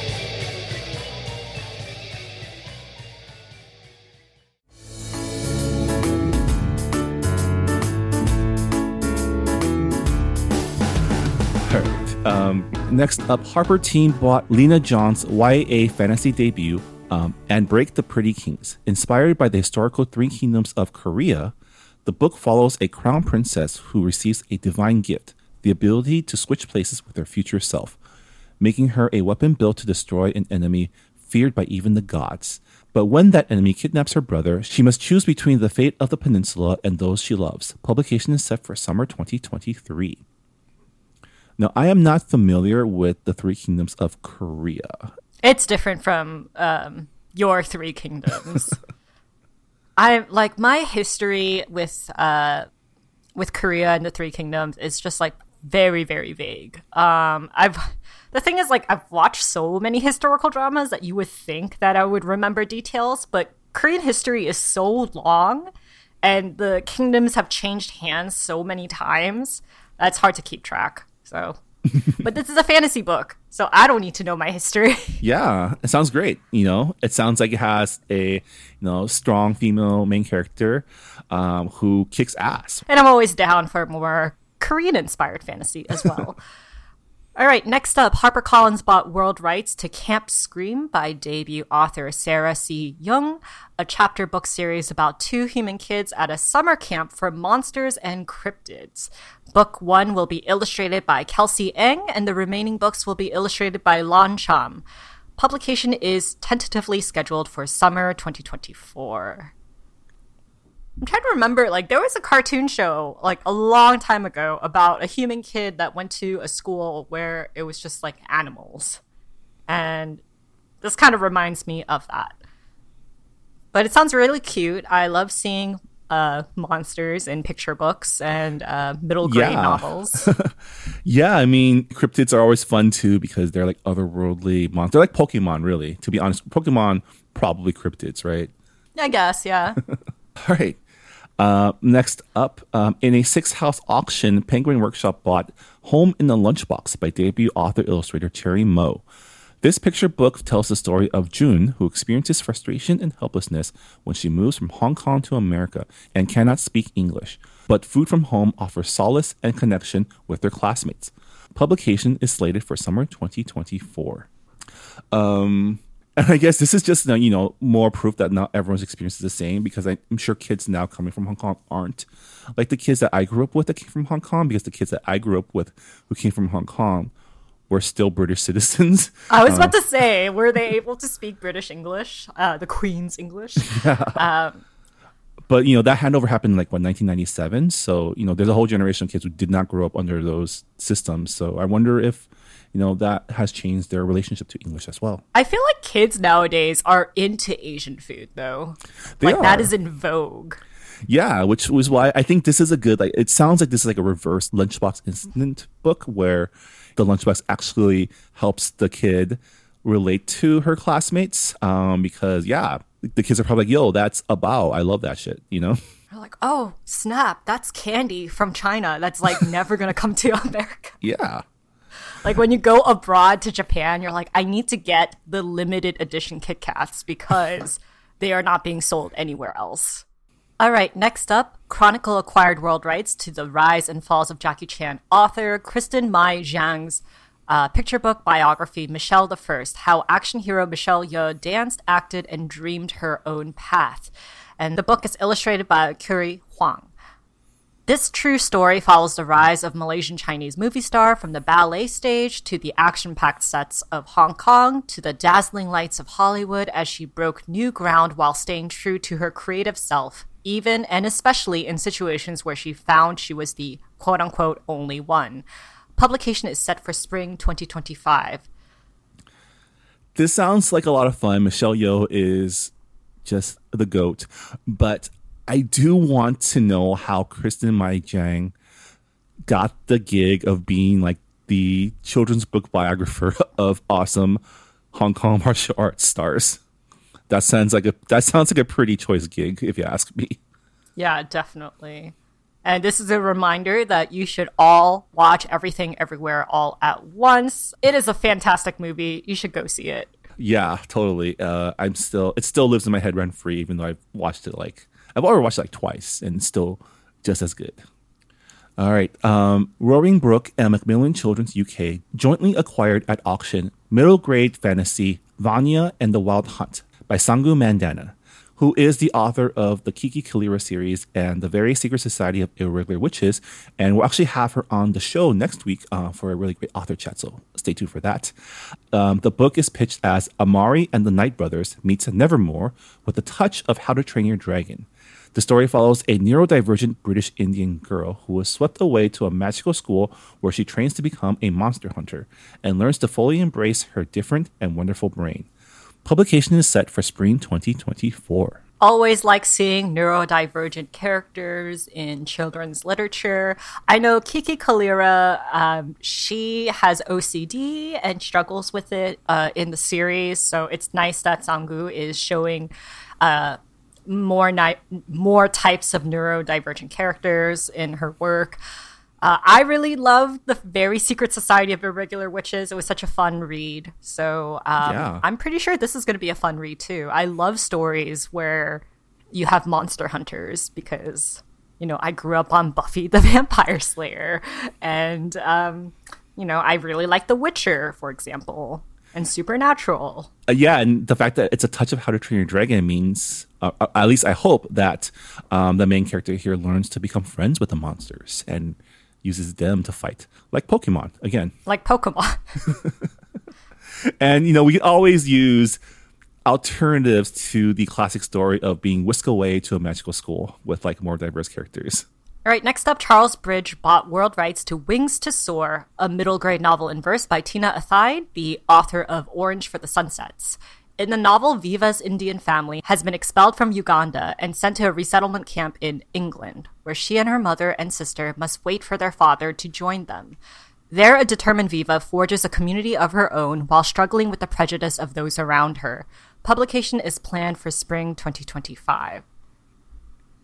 Next up, Harper Team bought Lena John's YA fantasy debut, and Break the Pretty Kings. Inspired by the historical Three Kingdoms of Korea, the book follows a crown princess who receives a divine gift, the ability to switch places with her future self, making her a weapon built to destroy an enemy feared by even the gods. But when that enemy kidnaps her brother, she must choose between the fate of the peninsula and those she loves. Publication is set for summer 2023. Now, I am not familiar with the Three Kingdoms of Korea. It's different from your Three Kingdoms. I like my history with Korea and the Three Kingdoms is just like very, very vague. The thing is, like, I've watched so many historical dramas that you would think that I would remember details, but Korean history is so long and the kingdoms have changed hands so many times that it's hard to keep track. So, but this is a fantasy book, so I don't need to know my history. Yeah, it sounds great. It sounds like it has a strong female main character who kicks ass. And I'm always down for more Korean-inspired fantasy as well. All right, next up, HarperCollins bought world rights to Camp Scream by debut author Sarah C. Young, a chapter book series about two human kids at a summer camp for monsters and cryptids. Book 1 will be illustrated by Kelsey Eng, and the remaining books will be illustrated by Lon Cham. Publication is tentatively scheduled for summer 2024. I'm trying to remember, like, there was a cartoon show, like, a long time ago about a human kid that went to a school where it was just, like, animals. And this kind of reminds me of that. But it sounds really cute. I love seeing monsters in picture books and middle grade novels. Yeah, I mean, cryptids are always fun, too, because they're, like, otherworldly monsters. They're like Pokemon, really. To be honest, Pokemon, probably cryptids, right? I guess, yeah. All right. Next up, in a 6-house auction, Penguin Workshop bought Home in the Lunchbox by debut author-illustrator Terry Moe. This picture book tells the story of June, who experiences frustration and helplessness when she moves from Hong Kong to America and cannot speak English. But Food from Home offers solace and connection with their classmates. Publication is slated for summer 2024. And I guess this is just, more proof that not everyone's experience is the same, because I'm sure kids now coming from Hong Kong aren't like the kids that I grew up with that came from Hong Kong, because the kids that I grew up with who came from Hong Kong were still British citizens. I was about to say, were they able to speak British English, the Queen's English? Yeah. But, that handover happened in 1997. So, there's a whole generation of kids who did not grow up under those systems. So I wonder if, that has changed their relationship to English as well. I feel like kids nowadays are into Asian food, though. They are. That is in vogue. Yeah, which was why I think this is a good, it sounds like this is a reverse Lunchbox incident book where the Lunchbox actually helps the kid relate to her classmates, because, the kids are probably like, yo, that's a bao. I love that shit, They're like, oh, snap, that's candy from China. That's never going to come to America. Yeah. When you go abroad to Japan, you're like, I need to get the limited edition Kit Kats because they are not being sold anywhere else. All right, next up, Chronicle acquired world rights to the Rise and Falls of Jackie Chan author Kristen Mai Zhang's picture book biography, Michelle the First, How Action Hero Michelle Yeoh Danced, Acted, and Dreamed Her Own Path. And the book is illustrated by Curie Huang. This true story follows the rise of Malaysian Chinese movie star from the ballet stage to the action-packed sets of Hong Kong to the dazzling lights of Hollywood as she broke new ground while staying true to her creative self, even and especially in situations where she found she was the quote-unquote only one. Publication is set for spring 2025. This sounds like a lot of fun. Michelle Yeoh is just the GOAT. But I do want to know how Kristen Mai Zhang got the gig of being the children's book biographer of awesome Hong Kong martial arts stars. That sounds like a pretty choice gig, if you ask me. Yeah, definitely. And this is a reminder that you should all watch Everything Everywhere All at Once. It is a fantastic movie. You should go see it. Yeah, totally. It still lives in my head rent free, even though I've watched it I've already watched it twice, and it's still just as good. All right. Roaring Brook and Macmillan Children's UK jointly acquired at auction middle grade fantasy Vanya and the Wild Hunt by Sangu Mandana, who is the author of the Kiki Kalira series and the Very Secret Society of Irregular Witches. And we'll actually have her on the show next week for a really great author chat, so stay tuned for that. The book is pitched as Amari and the Night Brothers meets Nevermore with a touch of How to Train Your Dragon. The story follows a neurodivergent British Indian girl who is swept away to a magical school where she trains to become a monster hunter and learns to fully embrace her different and wonderful brain. Publication is set for spring 2024. Always like seeing neurodivergent characters in children's literature. I know Kiki Kalira, she has OCD and struggles with it in the series. So it's nice that Sangu is showing more types of neurodivergent characters in her work. I really loved the Very Secret Society of Irregular Witches. It was such a fun read. So I'm pretty sure this is going to be a fun read too. I love stories where you have monster hunters because, I grew up on Buffy the Vampire Slayer. And, I really like The Witcher, for example, and Supernatural. And the fact that it's a touch of How to Train Your Dragon means, at least I hope, that the main character here learns to become friends with the monsters and uses them to fight. Like Pokemon, again. Like Pokemon. And, we always use alternatives to the classic story of being whisked away to a magical school with, more diverse characters. All right, next up, Charles Bridge bought world rights to Wings to Soar, a middle grade novel in verse by Tina Athaide, the author of Orange for the Sunsets. In the novel, Viva's Indian family has been expelled from Uganda and sent to a resettlement camp in England, where she and her mother and sister must wait for their father to join them. There, a determined Viva forges a community of her own while struggling with the prejudice of those around her. Publication is planned for spring 2025.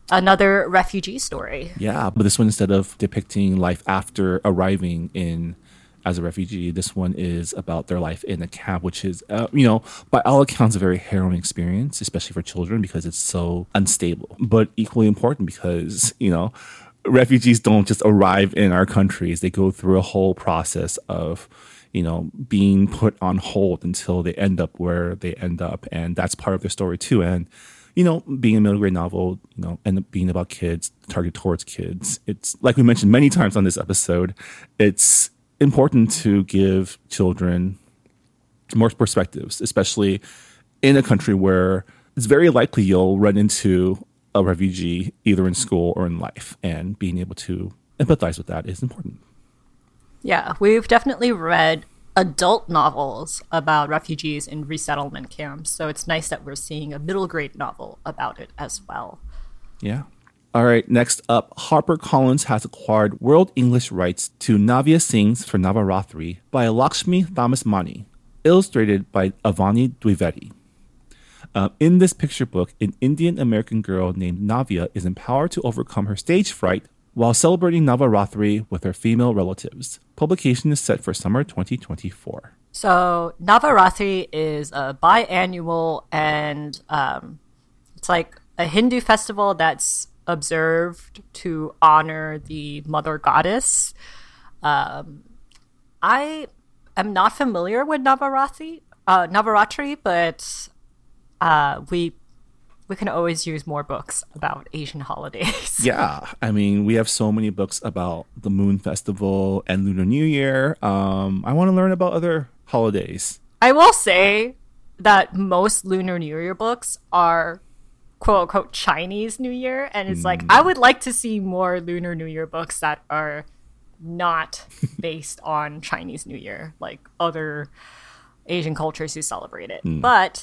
Another refugee story. Yeah, but this one, instead of depicting life after arriving in as a refugee, this one is about their life in a camp, which is, by all accounts, a very harrowing experience, especially for children because it's so unstable. But equally important because, refugees don't just arrive in our countries. They go through a whole process of, being put on hold until they end up where they end up. And that's part of their story too. And, being a middle grade novel, and being about kids, targeted towards kids, it's like we mentioned many times on this episode, it's important to give children more perspectives, especially in a country where it's very likely you'll run into a refugee either in school or in life, and being able to empathize with that is important. Yeah, we've definitely read adult novels about refugees in resettlement camps, so it's nice that we're seeing a middle grade novel about it as well. Yeah. All right, next up, HarperCollins has acquired world English rights to Navya Sings for Navaratri by Lakshmi Thomasmani, illustrated by Avani Dwivedi. In this picture book, an Indian-American girl named Navya is empowered to overcome her stage fright while celebrating Navaratri with her female relatives. Publication is set for summer 2024. So Navaratri is a biannual, and it's like a Hindu festival that's observed to honor the mother goddess. I am not familiar with Navaratri, but we can always use more books about Asian holidays. Yeah, I mean, we have so many books about the Moon Festival and Lunar New Year. I want to learn about other holidays. I will say that most Lunar New Year books are quote unquote Chinese New Year, and it's like I would like to see more Lunar New Year books that are not based on Chinese New Year, like other Asian cultures who celebrate it. But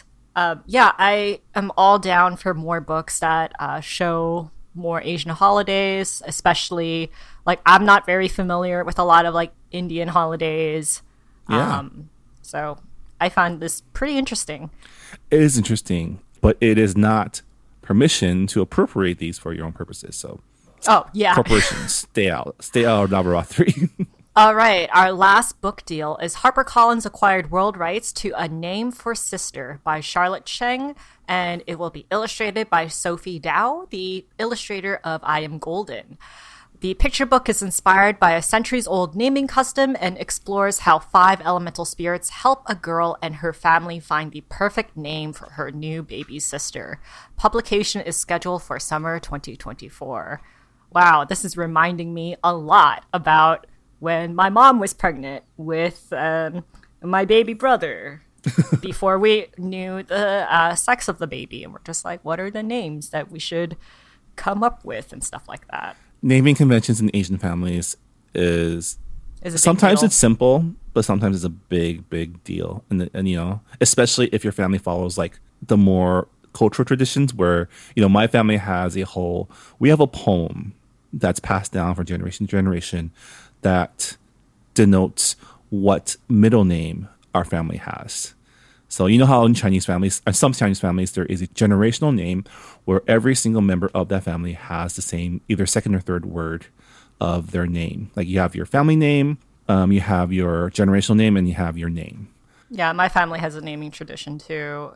I am all down for more books that show more Asian holidays, especially like I'm not very familiar with a lot of like Indian holidays. Yeah. So I find this pretty interesting. It is interesting, but it is not permission to appropriate these for your own purposes. So, corporations, stay out of Navaratri. All right, our last book deal is HarperCollins acquired world rights to A Name for Sister by Charlotte Cheng, and it will be illustrated by Sophie Dow, the illustrator of I Am Golden. The picture book is inspired by a centuries-old naming custom and explores how 5 elemental spirits help a girl and her family find the perfect name for her new baby sister. Publication is scheduled for summer 2024. Wow, this is reminding me a lot about when my mom was pregnant with my baby brother before we knew the sex of the baby. And we're just like, what are the names that we should come up with and stuff like that? Naming conventions in Asian families is sometimes it's simple, but sometimes it's a big deal. And especially if your family follows like the more cultural traditions where, my family has we have a poem that's passed down from generation to generation that denotes what middle name our family has. So how in Chinese families, or some Chinese families, there is a generational name where every single member of that family has the same either second or third word of their name. Like you have your family name, you have your generational name, and you have your name. Yeah, my family has a naming tradition too.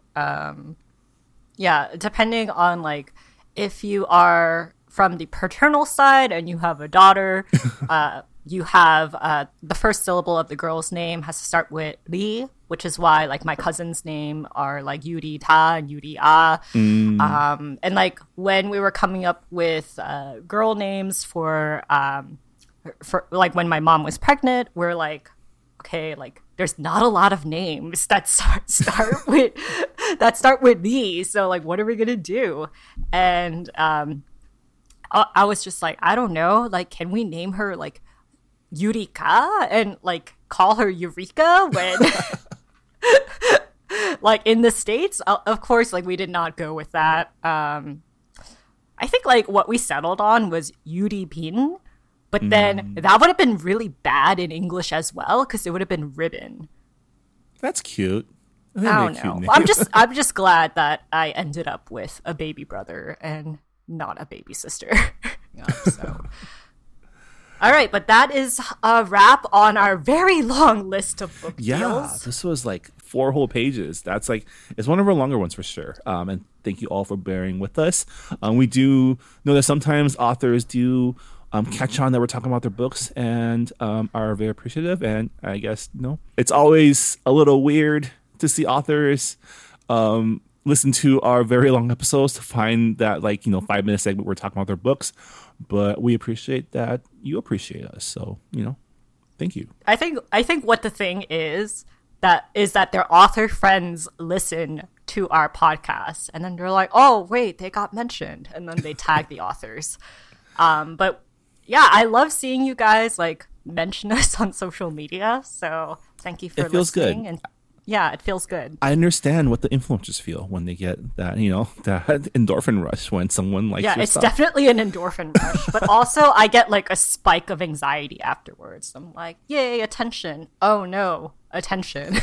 Depending on like if you are from the paternal side and you have a daughter, you have the first syllable of the girl's name has to start with Li, which is why like my cousin's name are like Yuri Ta and Yuri Ah. And like when we were coming up with girl names for like when my mom was pregnant, we're like, okay, like there's not a lot of names that start with Li. So like, what are we gonna do? And I was just like, I don't know. Like, can we name her like Eureka and like call her Eureka when like in the States? Of course, like we did not go with that. I think like what we settled on was Yuri Bin, but then that would have been really bad in English as well because it would have been ribbon. That's cute. I don't know. I'm just glad that I ended up with a baby brother and not a baby sister. So. All right, but that is a wrap on our very long list of book deals. This was like 4 whole pages. That's like, it's one of our longer ones for sure. And thank you all for bearing with us. We do know that sometimes authors do catch on that we're talking about their books and are very appreciative. And I guess, it's always a little weird to see authors listen to our very long episodes to find that 5-minute segment we're talking about their books. But we appreciate that you appreciate us. So, thank you. I think what the thing is that their author friends listen to our podcast and then they're like, oh, wait, they got mentioned. And then they tag the authors. But yeah, I love seeing you guys mention us on social media. So thank you for listening. It feels good. And yeah, it feels good. I understand what the influencers feel when they get that, that endorphin rush when someone likes your it's stuff. Definitely an endorphin rush. But also I get a spike of anxiety afterwards. I'm like, yay, attention. Oh no, attention.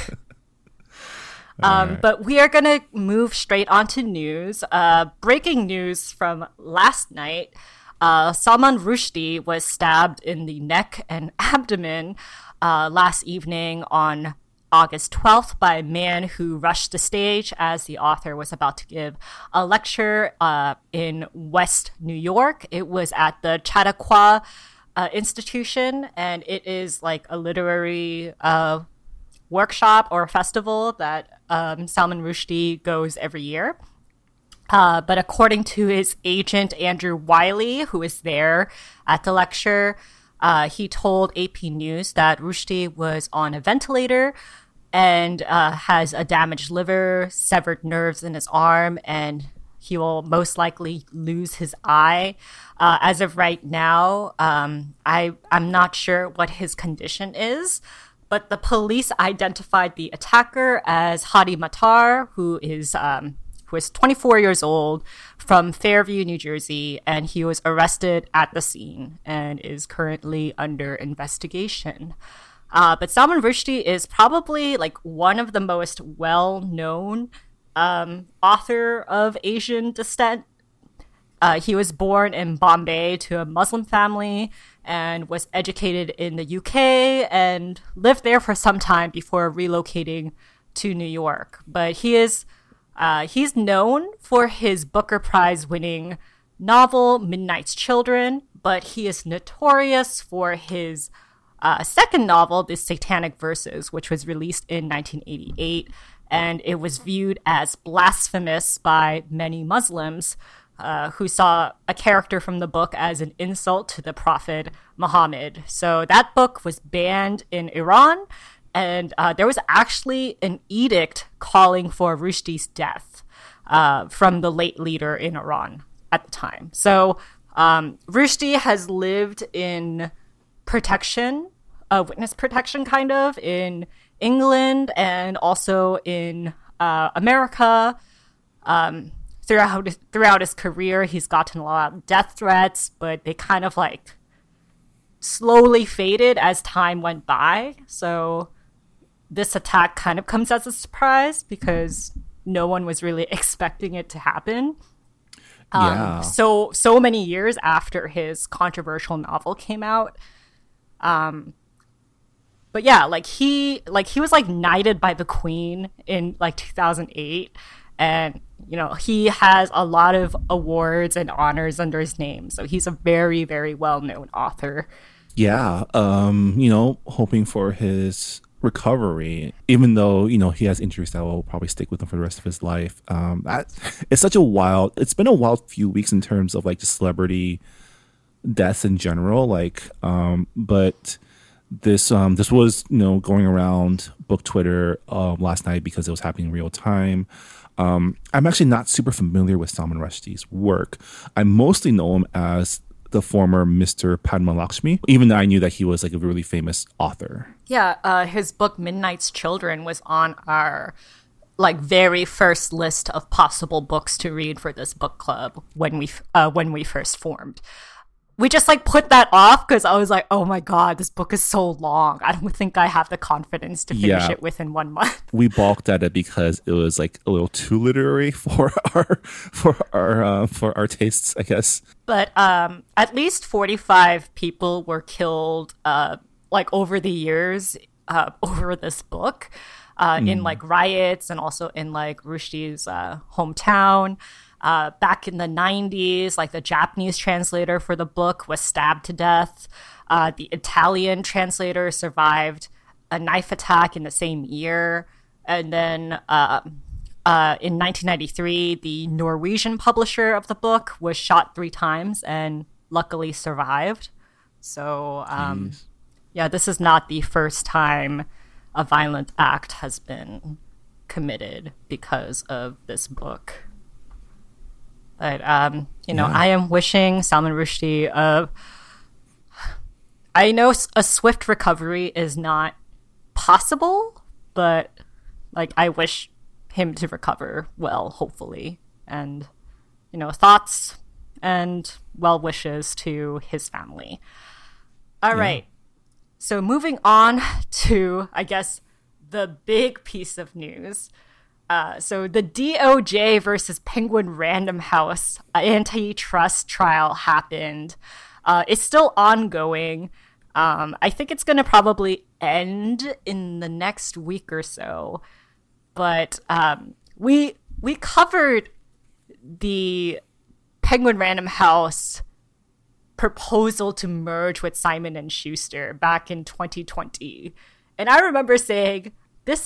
Right. But we are going to move straight on to news. Breaking news from last night. Salman Rushdie was stabbed in the neck and abdomen last evening on August 12th by a man who rushed the stage as the author was about to give a lecture in West New York. It was at the Chautauqua Institution, and it is a literary workshop or festival that Salman Rushdie goes every year. But according to his agent, Andrew Wiley, who was there at the lecture, he told AP News that Rushdie was on a ventilator and has a damaged liver, severed nerves in his arm, and he will most likely lose his eye. As of right now, I'm not sure what his condition is, but the police identified the attacker as Hadi Matar, who is 24 years old, from Fairview, New Jersey, and he was arrested at the scene and is currently under investigation. But Salman Rushdie is probably one of the most well-known author of Asian descent. He was born in Bombay to a Muslim family and was educated in the UK and lived there for some time before relocating to New York. But he's known for his Booker Prize winning novel Midnight's Children, but he is notorious for his second novel, The Satanic Verses, which was released in 1988, and it was viewed as blasphemous by many Muslims who saw a character from the book as an insult to the Prophet Muhammad. So that book was banned in Iran, and there was actually an edict calling for Rushdie's death from the late leader in Iran at the time. So Rushdie has lived in protection, witness protection kind of, in England and also in America. Throughout his career, he's gotten a lot of death threats, but they kind of slowly faded as time went by. So this attack kind of comes as a surprise because no one was really expecting it to happen. So many years after his controversial novel came out. But yeah, he was knighted by the Queen in 2008, and he has a lot of awards and honors under his name. So he's a very, very well-known author. Yeah, hoping for his recovery, even though he has injuries that will probably stick with him for the rest of his life. It's been a wild few weeks in terms of just celebrity deaths in general. But this was going around book Twitter last night because it was happening in real time. I'm actually not super familiar with Salman Rushdie's work. I mostly know him as the former Mr. Padma Lakshmi, even though I knew that he was a really famous author. Yeah, his book Midnight's Children was on our very first list of possible books to read for this book club when we first formed. we just like put that off because I was like, oh my God, this book is so long. I don't think I have the confidence to finish it within 1 month. We balked at it because it was like a little too literary for our tastes, I guess. But at least 45 people were killed like over the years over this book in like riots and also in like Rushdie's hometown. Back in the 90s, like the Japanese translator for the book was stabbed to death. The Italian translator survived a knife attack in the same year. And then in 1993, the Norwegian publisher of the book was shot 3 times and luckily survived. So, yeah, this is not the first time a violent act has been committed because of this book. But, I am wishing Salman Rushdie I know a swift recovery is not possible, but, like, I wish him to recover well, hopefully. And, thoughts and well wishes to his family. All right. So moving on to, I guess, the big piece of news. So the DOJ versus Penguin Random House antitrust trial happened. It's still ongoing. I think it's going to probably end in the next week or so. But we covered the Penguin Random House proposal to merge with Simon & Schuster back in 2020. And I remember saying, this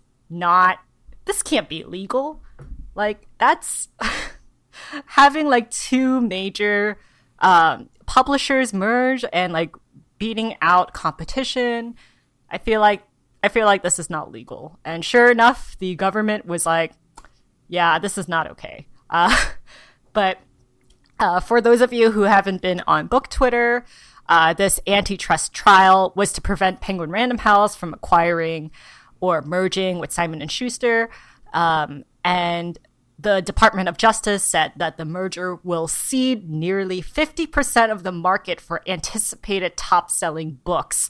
can't be legal. Like, that's having like 2 major publishers merge and like beating out competition. I feel like this is not legal. And sure enough, the government was like, yeah, this is not okay. But for those of you who haven't been on book Twitter, this antitrust trial was to prevent Penguin Random House from acquiring or merging with Simon & Schuster. And the Department of Justice said that the merger will cede nearly 50% of the market for anticipated top-selling books.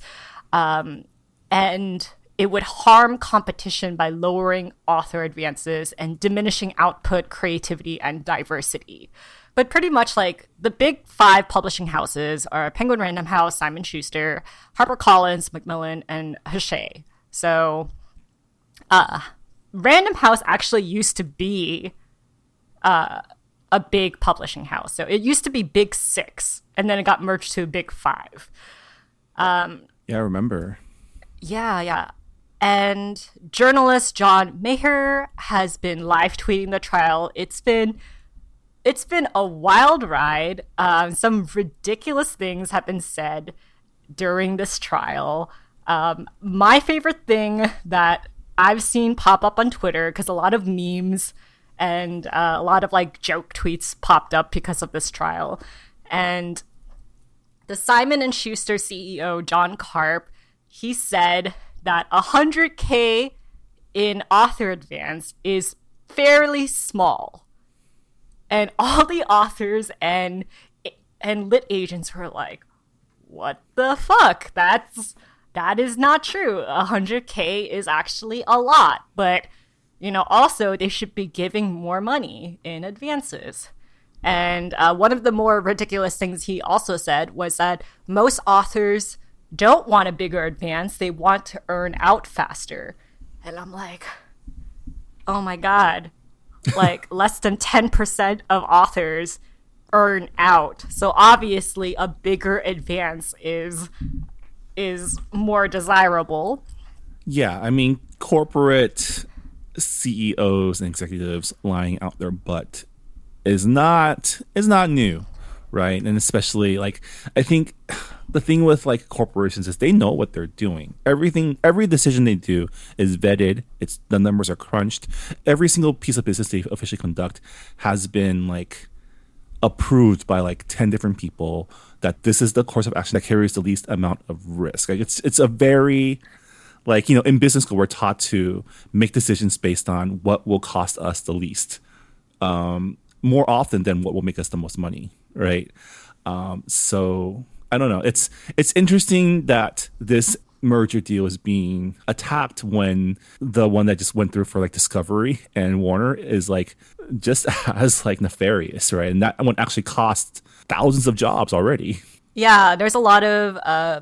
And it would harm competition by lowering author advances and diminishing output, creativity, and diversity. But pretty much like the big 5 publishing houses are Penguin Random House, Simon & Schuster, HarperCollins, Macmillan, and Hachette. So Random House actually used to be a big publishing house. So it used to be Big 6, and then it got merged to Big 5. Yeah, I remember. Yeah. And journalist John Maher has been live tweeting the trial. It's been a wild ride. Some ridiculous things have been said during this trial. My favorite thing that I've seen pop up on Twitter, because a lot of memes and a lot of like joke tweets popped up because of this trial. And the Simon & Schuster CEO, John Karp, he said that $100K in author advance is fairly small. And all the authors and lit agents were like, what the fuck? That is not true. $100K is actually a lot. But, also they should be giving more money in advances. And one of the more ridiculous things he also said was that most authors don't want a bigger advance. They want to earn out faster. And I'm like, oh my God. Like less than 10% of authors earn out. So obviously a bigger advance is more desirable. Yeah, I mean, corporate CEOs and executives lying out their butt is not new, right? And especially like I think the thing with like corporations is they know what they're doing. Every decision they do is vetted. The numbers are crunched. Every single piece of business they officially conduct has been like approved by like 10 different people that this is the course of action that carries the least amount of risk. Like it's a very like, in business school, we're taught to make decisions based on what will cost us the least, more often than what will make us the most money, right? So I don't know. It's interesting that this merger deal is being attacked when the one that just went through for like Discovery and Warner is like just as like nefarious, right? And that one actually cost thousands of jobs already. Yeah, there's a lot of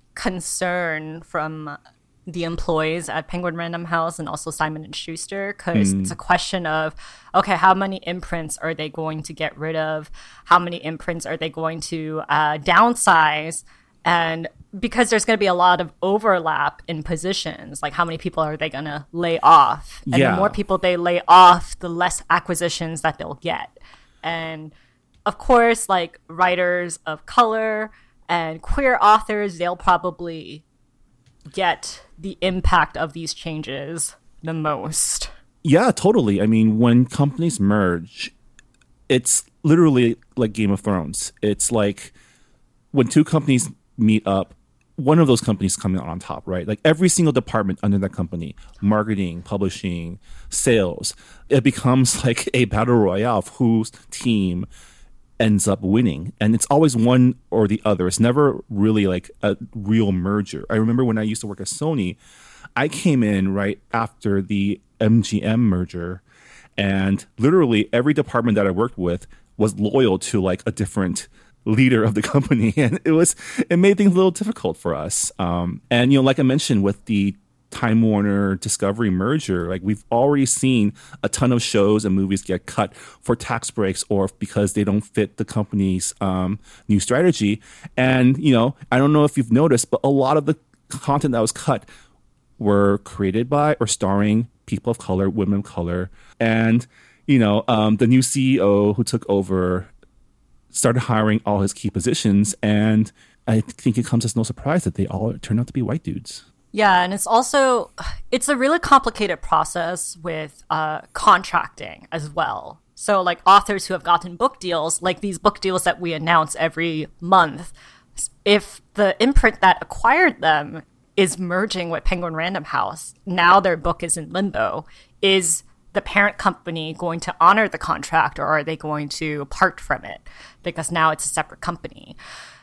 concern from the employees at Penguin Random House and also Simon & Schuster, because it's a question of, okay, how many imprints are they going to get rid of? How many imprints are they going to downsize? And because there's going to be a lot of overlap in positions, like how many people are they going to lay off? And the more people they lay off, the less acquisitions that they'll get. And of course, like writers of color and queer authors, they'll probably get the impact of these changes the most. Yeah, totally. I mean, when companies merge, it's literally like Game of Thrones. It's like when two companies meet up, one of those companies coming out on top, right? Like every single department under that company, marketing, publishing, sales, it becomes like a battle royale of whose team ends up winning. And it's always one or the other. It's never really like a real merger. I remember when I used to work at Sony, I came in right after the MGM merger, and literally every department that I worked with was loyal to like a different leader of the company, and it made things a little difficult for us. And like I mentioned with the Time Warner Discovery merger, like we've already seen a ton of shows and movies get cut for tax breaks or because they don't fit the company's new strategy. And I don't know if you've noticed, but a lot of the content that was cut were created by or starring people of color, women of color, and the new CEO who took over started hiring all his key positions, and I think it comes as no surprise that they all turned out to be white dudes. Yeah, and it's a really complicated process with contracting as well. So like authors who have gotten book deals, like these book deals that we announce every month, if the imprint that acquired them is merging with Penguin Random House, now their book is in limbo. Is the parent company going to honor the contract, or are they going to part from it because now it's a separate company?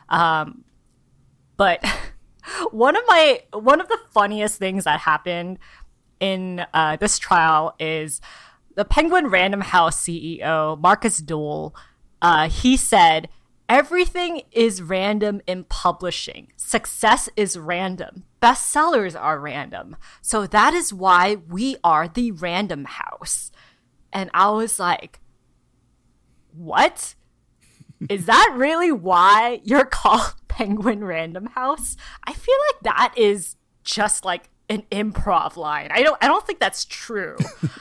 But one of the funniest things that happened in this trial is the Penguin Random House CEO, Marcus Dole. He said, "Everything is random in publishing. Success is random. Bestsellers are random. So that is why we are the Random House." And I was like, what? Is that really why you're called Penguin Random House? I feel like that is just like an improv line. I don't think that's true.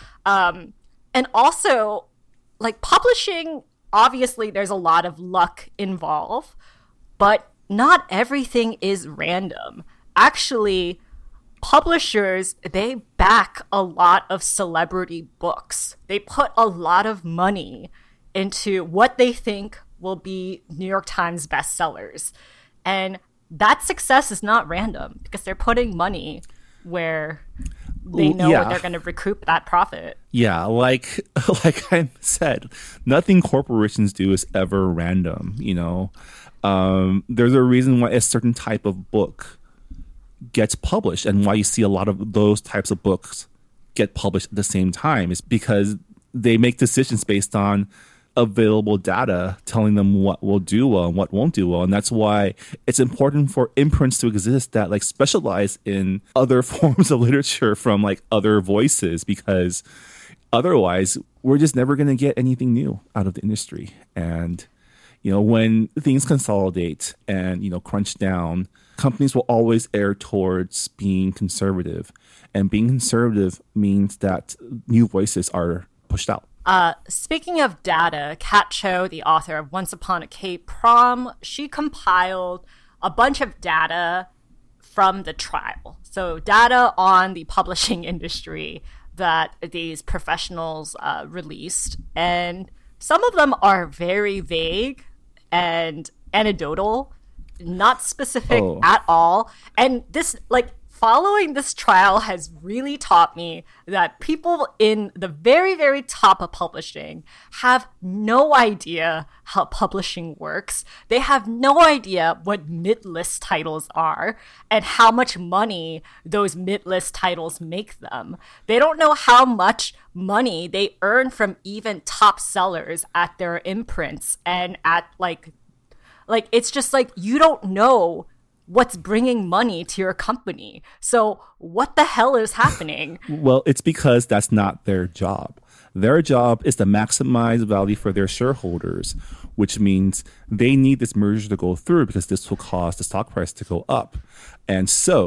And also, like publishing, obviously there's a lot of luck involved, but not everything is random. Actually, publishers, they back a lot of celebrity books. They put a lot of money into what they think will be New York Times bestsellers. And that success is not random because they're putting money where they know they're going to recoup that profit. Yeah, like I said, nothing corporations do is ever random, There's a reason why a certain type of book gets published and why you see a lot of those types of books get published at the same time is because they make decisions based on available data telling them what will do well and what won't do well. And that's why it's important for imprints to exist that like specialize in other forms of literature from like other voices, because otherwise we're just never going to get anything new out of the industry. And when things consolidate and crunch down, companies will always err towards being conservative, and being conservative means that new voices are pushed out. Speaking of data, Kat Cho, the author of Once Upon a K-Prom, she compiled a bunch of data from the trial. So data on the publishing industry that these professionals released. And some of them are very vague and anecdotal, not specific at all. And this, like, following this trial has really taught me that people in the very, very top of publishing have no idea how publishing works. They have no idea what mid-list titles are and how much money those mid-list titles make them. They don't know how much money they earn from even top sellers at their imprints and at like it's just like you don't know what's bringing money to your company. So what the hell is happening? Well, it's because that's not their job. Their job is to maximize value for their shareholders, which means they need this merger to go through because this will cause the stock price to go up. And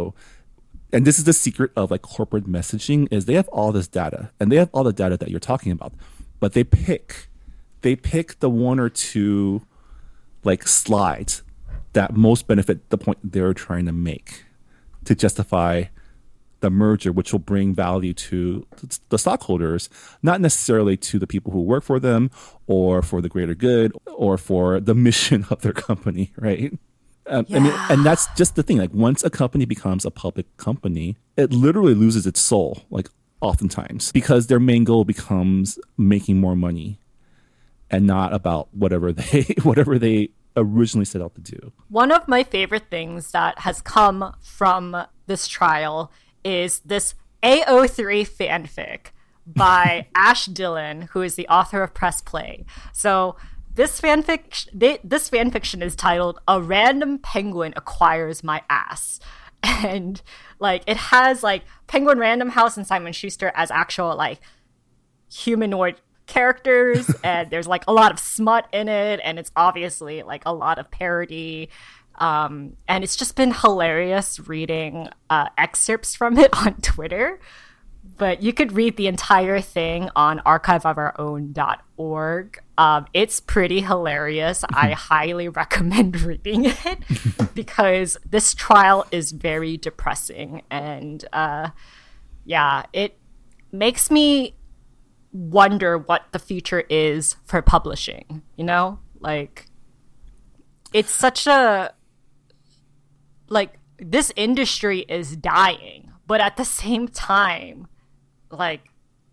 this is the secret of like corporate messaging, is they have all this data and they have all the data that you're talking about, but they pick the one or two like slides that most benefit the point they're trying to make to justify the merger, which will bring value to the stockholders, not necessarily to the people who work for them or for the greater good or for the mission of their company, right? I mean, and that's just the thing. Like once a company becomes a public company, it literally loses its soul, like oftentimes, because their main goal becomes making more money and not about whatever they originally set out to do. One of my favorite things that has come from this trial is this AO3 fanfic by Ash Dillon, who is the author of Press Play. So this fanfiction is titled "A Random Penguin Acquires My Ass." And like it has like Penguin Random House and Simon Schuster as actual like humanoid characters, and there's like a lot of smut in it, and it's obviously like a lot of parody, and it's just been hilarious reading excerpts from it on Twitter. But you could read the entire thing on archiveofourown.org. It's pretty hilarious. I highly recommend reading it because this trial is very depressing, and it makes me wonder what the future is for publishing, you know? Like, it's such a, like, this industry is dying, but at the same time, like,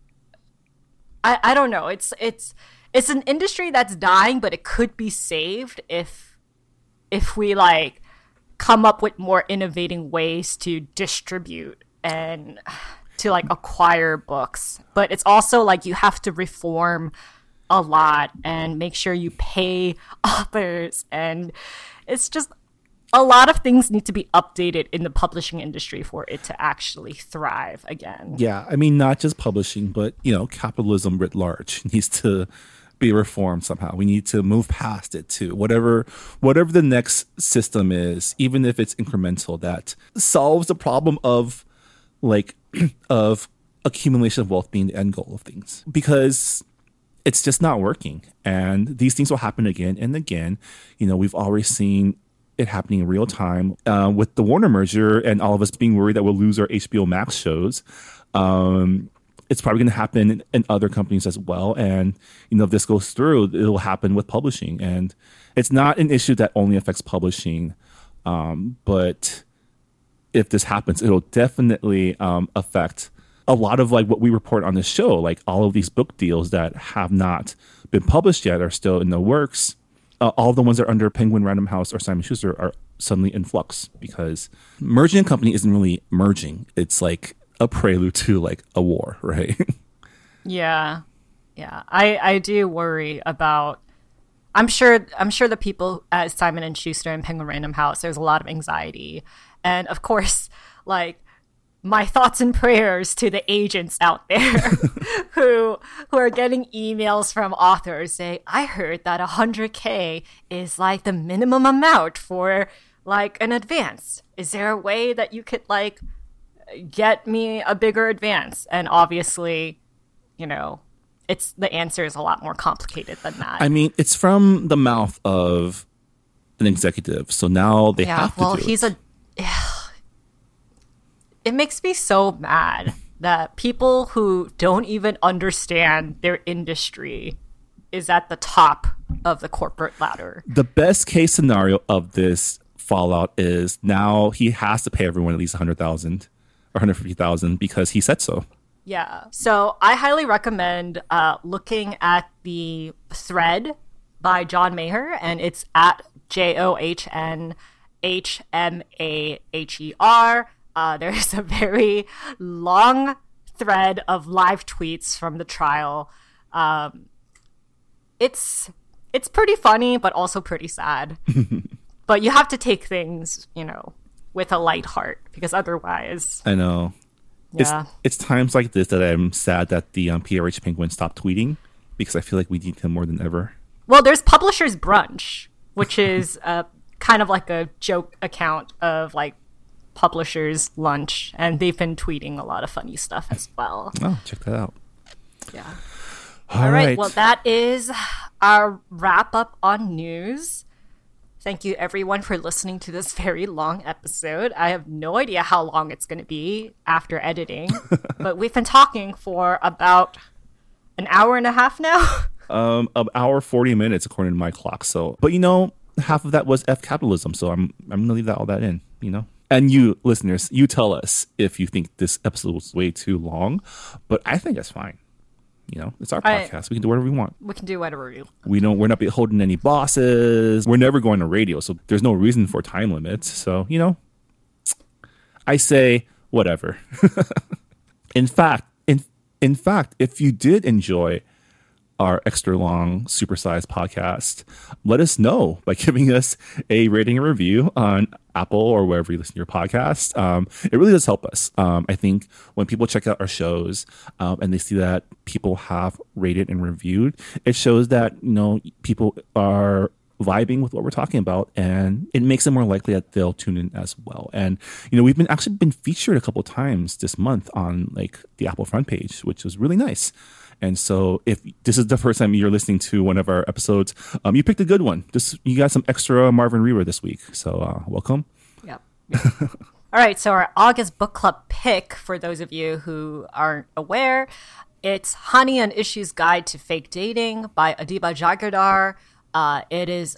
I don't know, it's an industry that's dying, but it could be saved if we, like, come up with more innovating ways to distribute and to like acquire books. But it's also like you have to reform a lot and make sure you pay authors, and it's just a lot of things need to be updated in the publishing industry for it to actually thrive again. Yeah, I mean, not just publishing, but capitalism writ large needs to be reformed somehow. We need to move past it to whatever the next system is, even if it's incremental, that solves the problem of of accumulation of wealth being the end goal of things, because it's just not working. And these things will happen again and again. We've already seen it happening in real time with the Warner merger and all of us being worried that we'll lose our HBO Max shows. It's probably going to happen in other companies as well. And, if this goes through, it'll happen with publishing. And it's not an issue that only affects publishing, but if this happens, it'll definitely affect a lot of like what we report on the show, like all of these book deals that have not been published yet are still in the works. All of the ones that are under Penguin Random House or Simon Schuster are suddenly in flux because merging a company isn't really merging. It's like a prelude to like a war, right? Yeah. I do worry about. I'm sure the people at Simon and Schuster and Penguin Random House, there's a lot of anxiety. And of course, like, my thoughts and prayers to the agents out there who are getting emails from authors saying, I heard that $100K is like the minimum amount for like an advance. Is there a way that you could like get me a bigger advance? And obviously, the answer is a lot more complicated than that. I mean, it's from the mouth of an executive, so now they have to do it. It makes me so mad that people who don't even understand their industry is at the top of the corporate ladder. The best case scenario of this fallout is now he has to pay everyone at least $100,000 or 150,000 because he said so. Yeah. So I highly recommend looking at the thread by John Maher, and it's at JOHNHMAHER. There's a very long thread of live tweets from the trial. It's pretty funny, but also pretty sad. But you have to take things, with a light heart, because otherwise... I know. Yeah. It's times like this that I'm sad that the PRH Penguin stopped tweeting, because I feel like we need him more than ever. Well, there's Publishers Brunch, which is kind of like a joke account of like Publishers Lunch, and they've been tweeting a lot of funny stuff as well. Oh, check that out. Yeah. All right. Well, that is our wrap up on news. Thank you, everyone, for listening to this very long episode. I have no idea how long it's going to be after editing, but we've been talking for about an hour and a half now. An hour 40 minutes according to my clock. So, but half of that was F capitalism. So I'm gonna leave all that in. And you listeners, you tell us if you think this episode was way too long, but I think that's fine. It's our podcast. We can do whatever we want. We can do whatever we want. We're not beholden to any bosses. We're never going to radio, so there's no reason for time limits. So, I say whatever. In fact, if you did enjoy our extra long, supersized podcast, let us know by giving us a rating and review on Apple or wherever you listen to your podcast. It really does help us. I think when people check out our shows and they see that people have rated and reviewed, it shows that people are vibing with what we're talking about, and it makes it more likely that they'll tune in as well. And we've been featured a couple times this month on like the Apple front page, which was really nice. And so if this is the first time you're listening to one of our episodes, you picked a good one. You got some extra Marvin Reaver this week. So welcome. Yep. All right. So our August book club pick, for those of you who aren't aware, it's Honey and Issue's Guide to Fake Dating by Adiba Jagardar. It is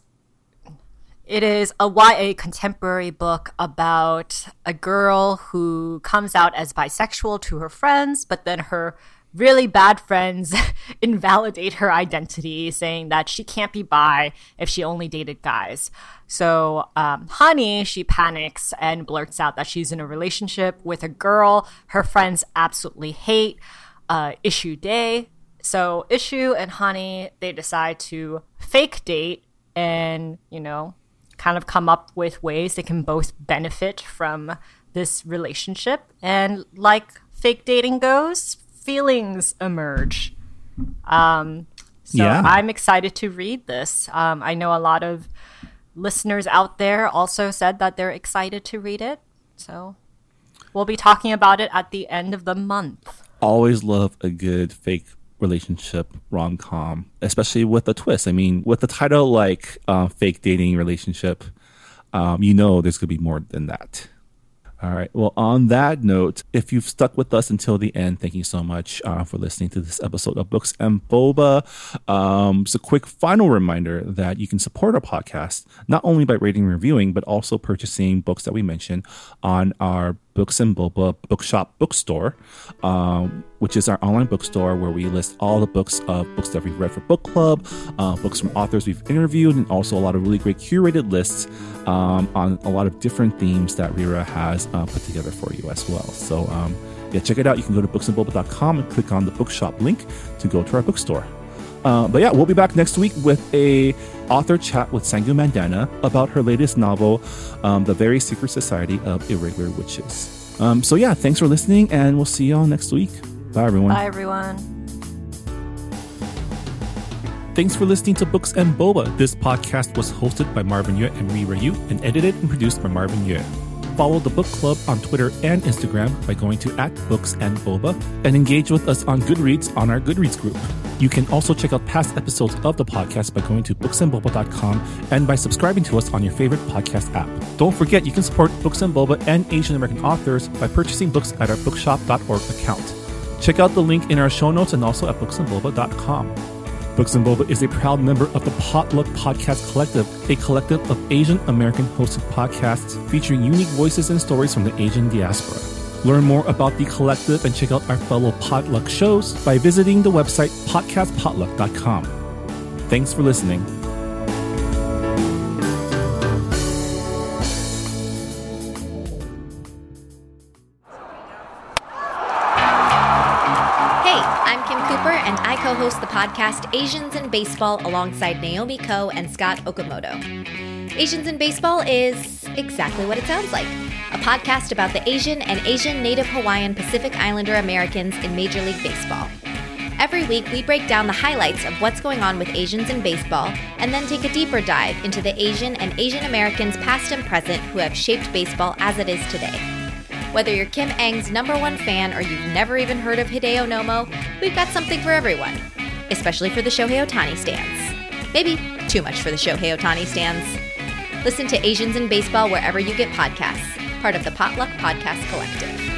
a YA contemporary book about a girl who comes out as bisexual to her friends, but then her really bad friends invalidate her identity, saying that she can't be bi if she only dated guys. So Honey, she panics and blurts out that she's in a relationship with a girl her friends absolutely hate, Issue Day. So Issue and Honey, they decide to fake date and, kind of come up with ways they can both benefit from this relationship. And like fake dating goes, feelings emerge. So yeah. I'm excited to read this. I know a lot of listeners out there also said that they're excited to read it. So we'll be talking about it at the end of the month. Always love a good fake relationship rom-com, especially with a twist. I mean, with the title like fake dating relationship, there's going to be more than that. All right. Well, on that note, if you've stuck with us until the end, thank you so much for listening to this episode of Books and Boba. Just a quick final reminder that you can support our podcast, not only by rating and reviewing, but also purchasing books that we mentioned on our Books and Boba Bookshop bookstore, which is our online bookstore where we list all the books that we've read for book club, books from authors we've interviewed, and also a lot of really great curated lists on a lot of different themes that Rira has put together for you as well. So check it out. You can go to booksandboba.com and click on the bookshop link to go to our bookstore. But yeah, we'll be back next week with a author chat with Sangu Mandana about her latest novel, The Very Secret Society of Irregular Witches. So yeah, thanks for listening, and we'll see y'all next week. Bye, everyone. Bye, everyone. Thanks for listening to Books and Boba. This podcast was hosted by Marvin Yue and Rira Yu and edited and produced by Marvin Yue. Follow the book club on Twitter and Instagram by going to @BooksandBoba and engage with us on Goodreads on our Goodreads group. You can also check out past episodes of the podcast by going to booksandboba.com and by subscribing to us on your favorite podcast app. Don't forget, you can support Books and Boba and Asian American authors by purchasing books at our bookshop.org account. Check out the link in our show notes and also at booksandboba.com. Books and Boba is a proud member of the Potluck Podcast Collective, a collective of Asian American hosted podcasts featuring unique voices and stories from the Asian diaspora. Learn more about the collective and check out our fellow Potluck shows by visiting the website podcastpotluck.com. Thanks for listening. And I co-host the podcast Asians in Baseball alongside Naomi Ko and Scott Okamoto. Asians in Baseball is exactly what it sounds like. A podcast about the Asian and Asian Native Hawaiian Pacific Islander Americans in Major League Baseball. Every week, we break down the highlights of what's going on with Asians in baseball and then take a deeper dive into the Asian and Asian Americans past and present who have shaped baseball as it is today. Whether you're Kim Ng's #1 fan or you've never even heard of Hideo Nomo, we've got something for everyone, especially for the Shohei Ohtani stans. Maybe too much for the Shohei Ohtani stans. Listen to Asians in Baseball wherever you get podcasts, part of the Potluck Podcast Collective.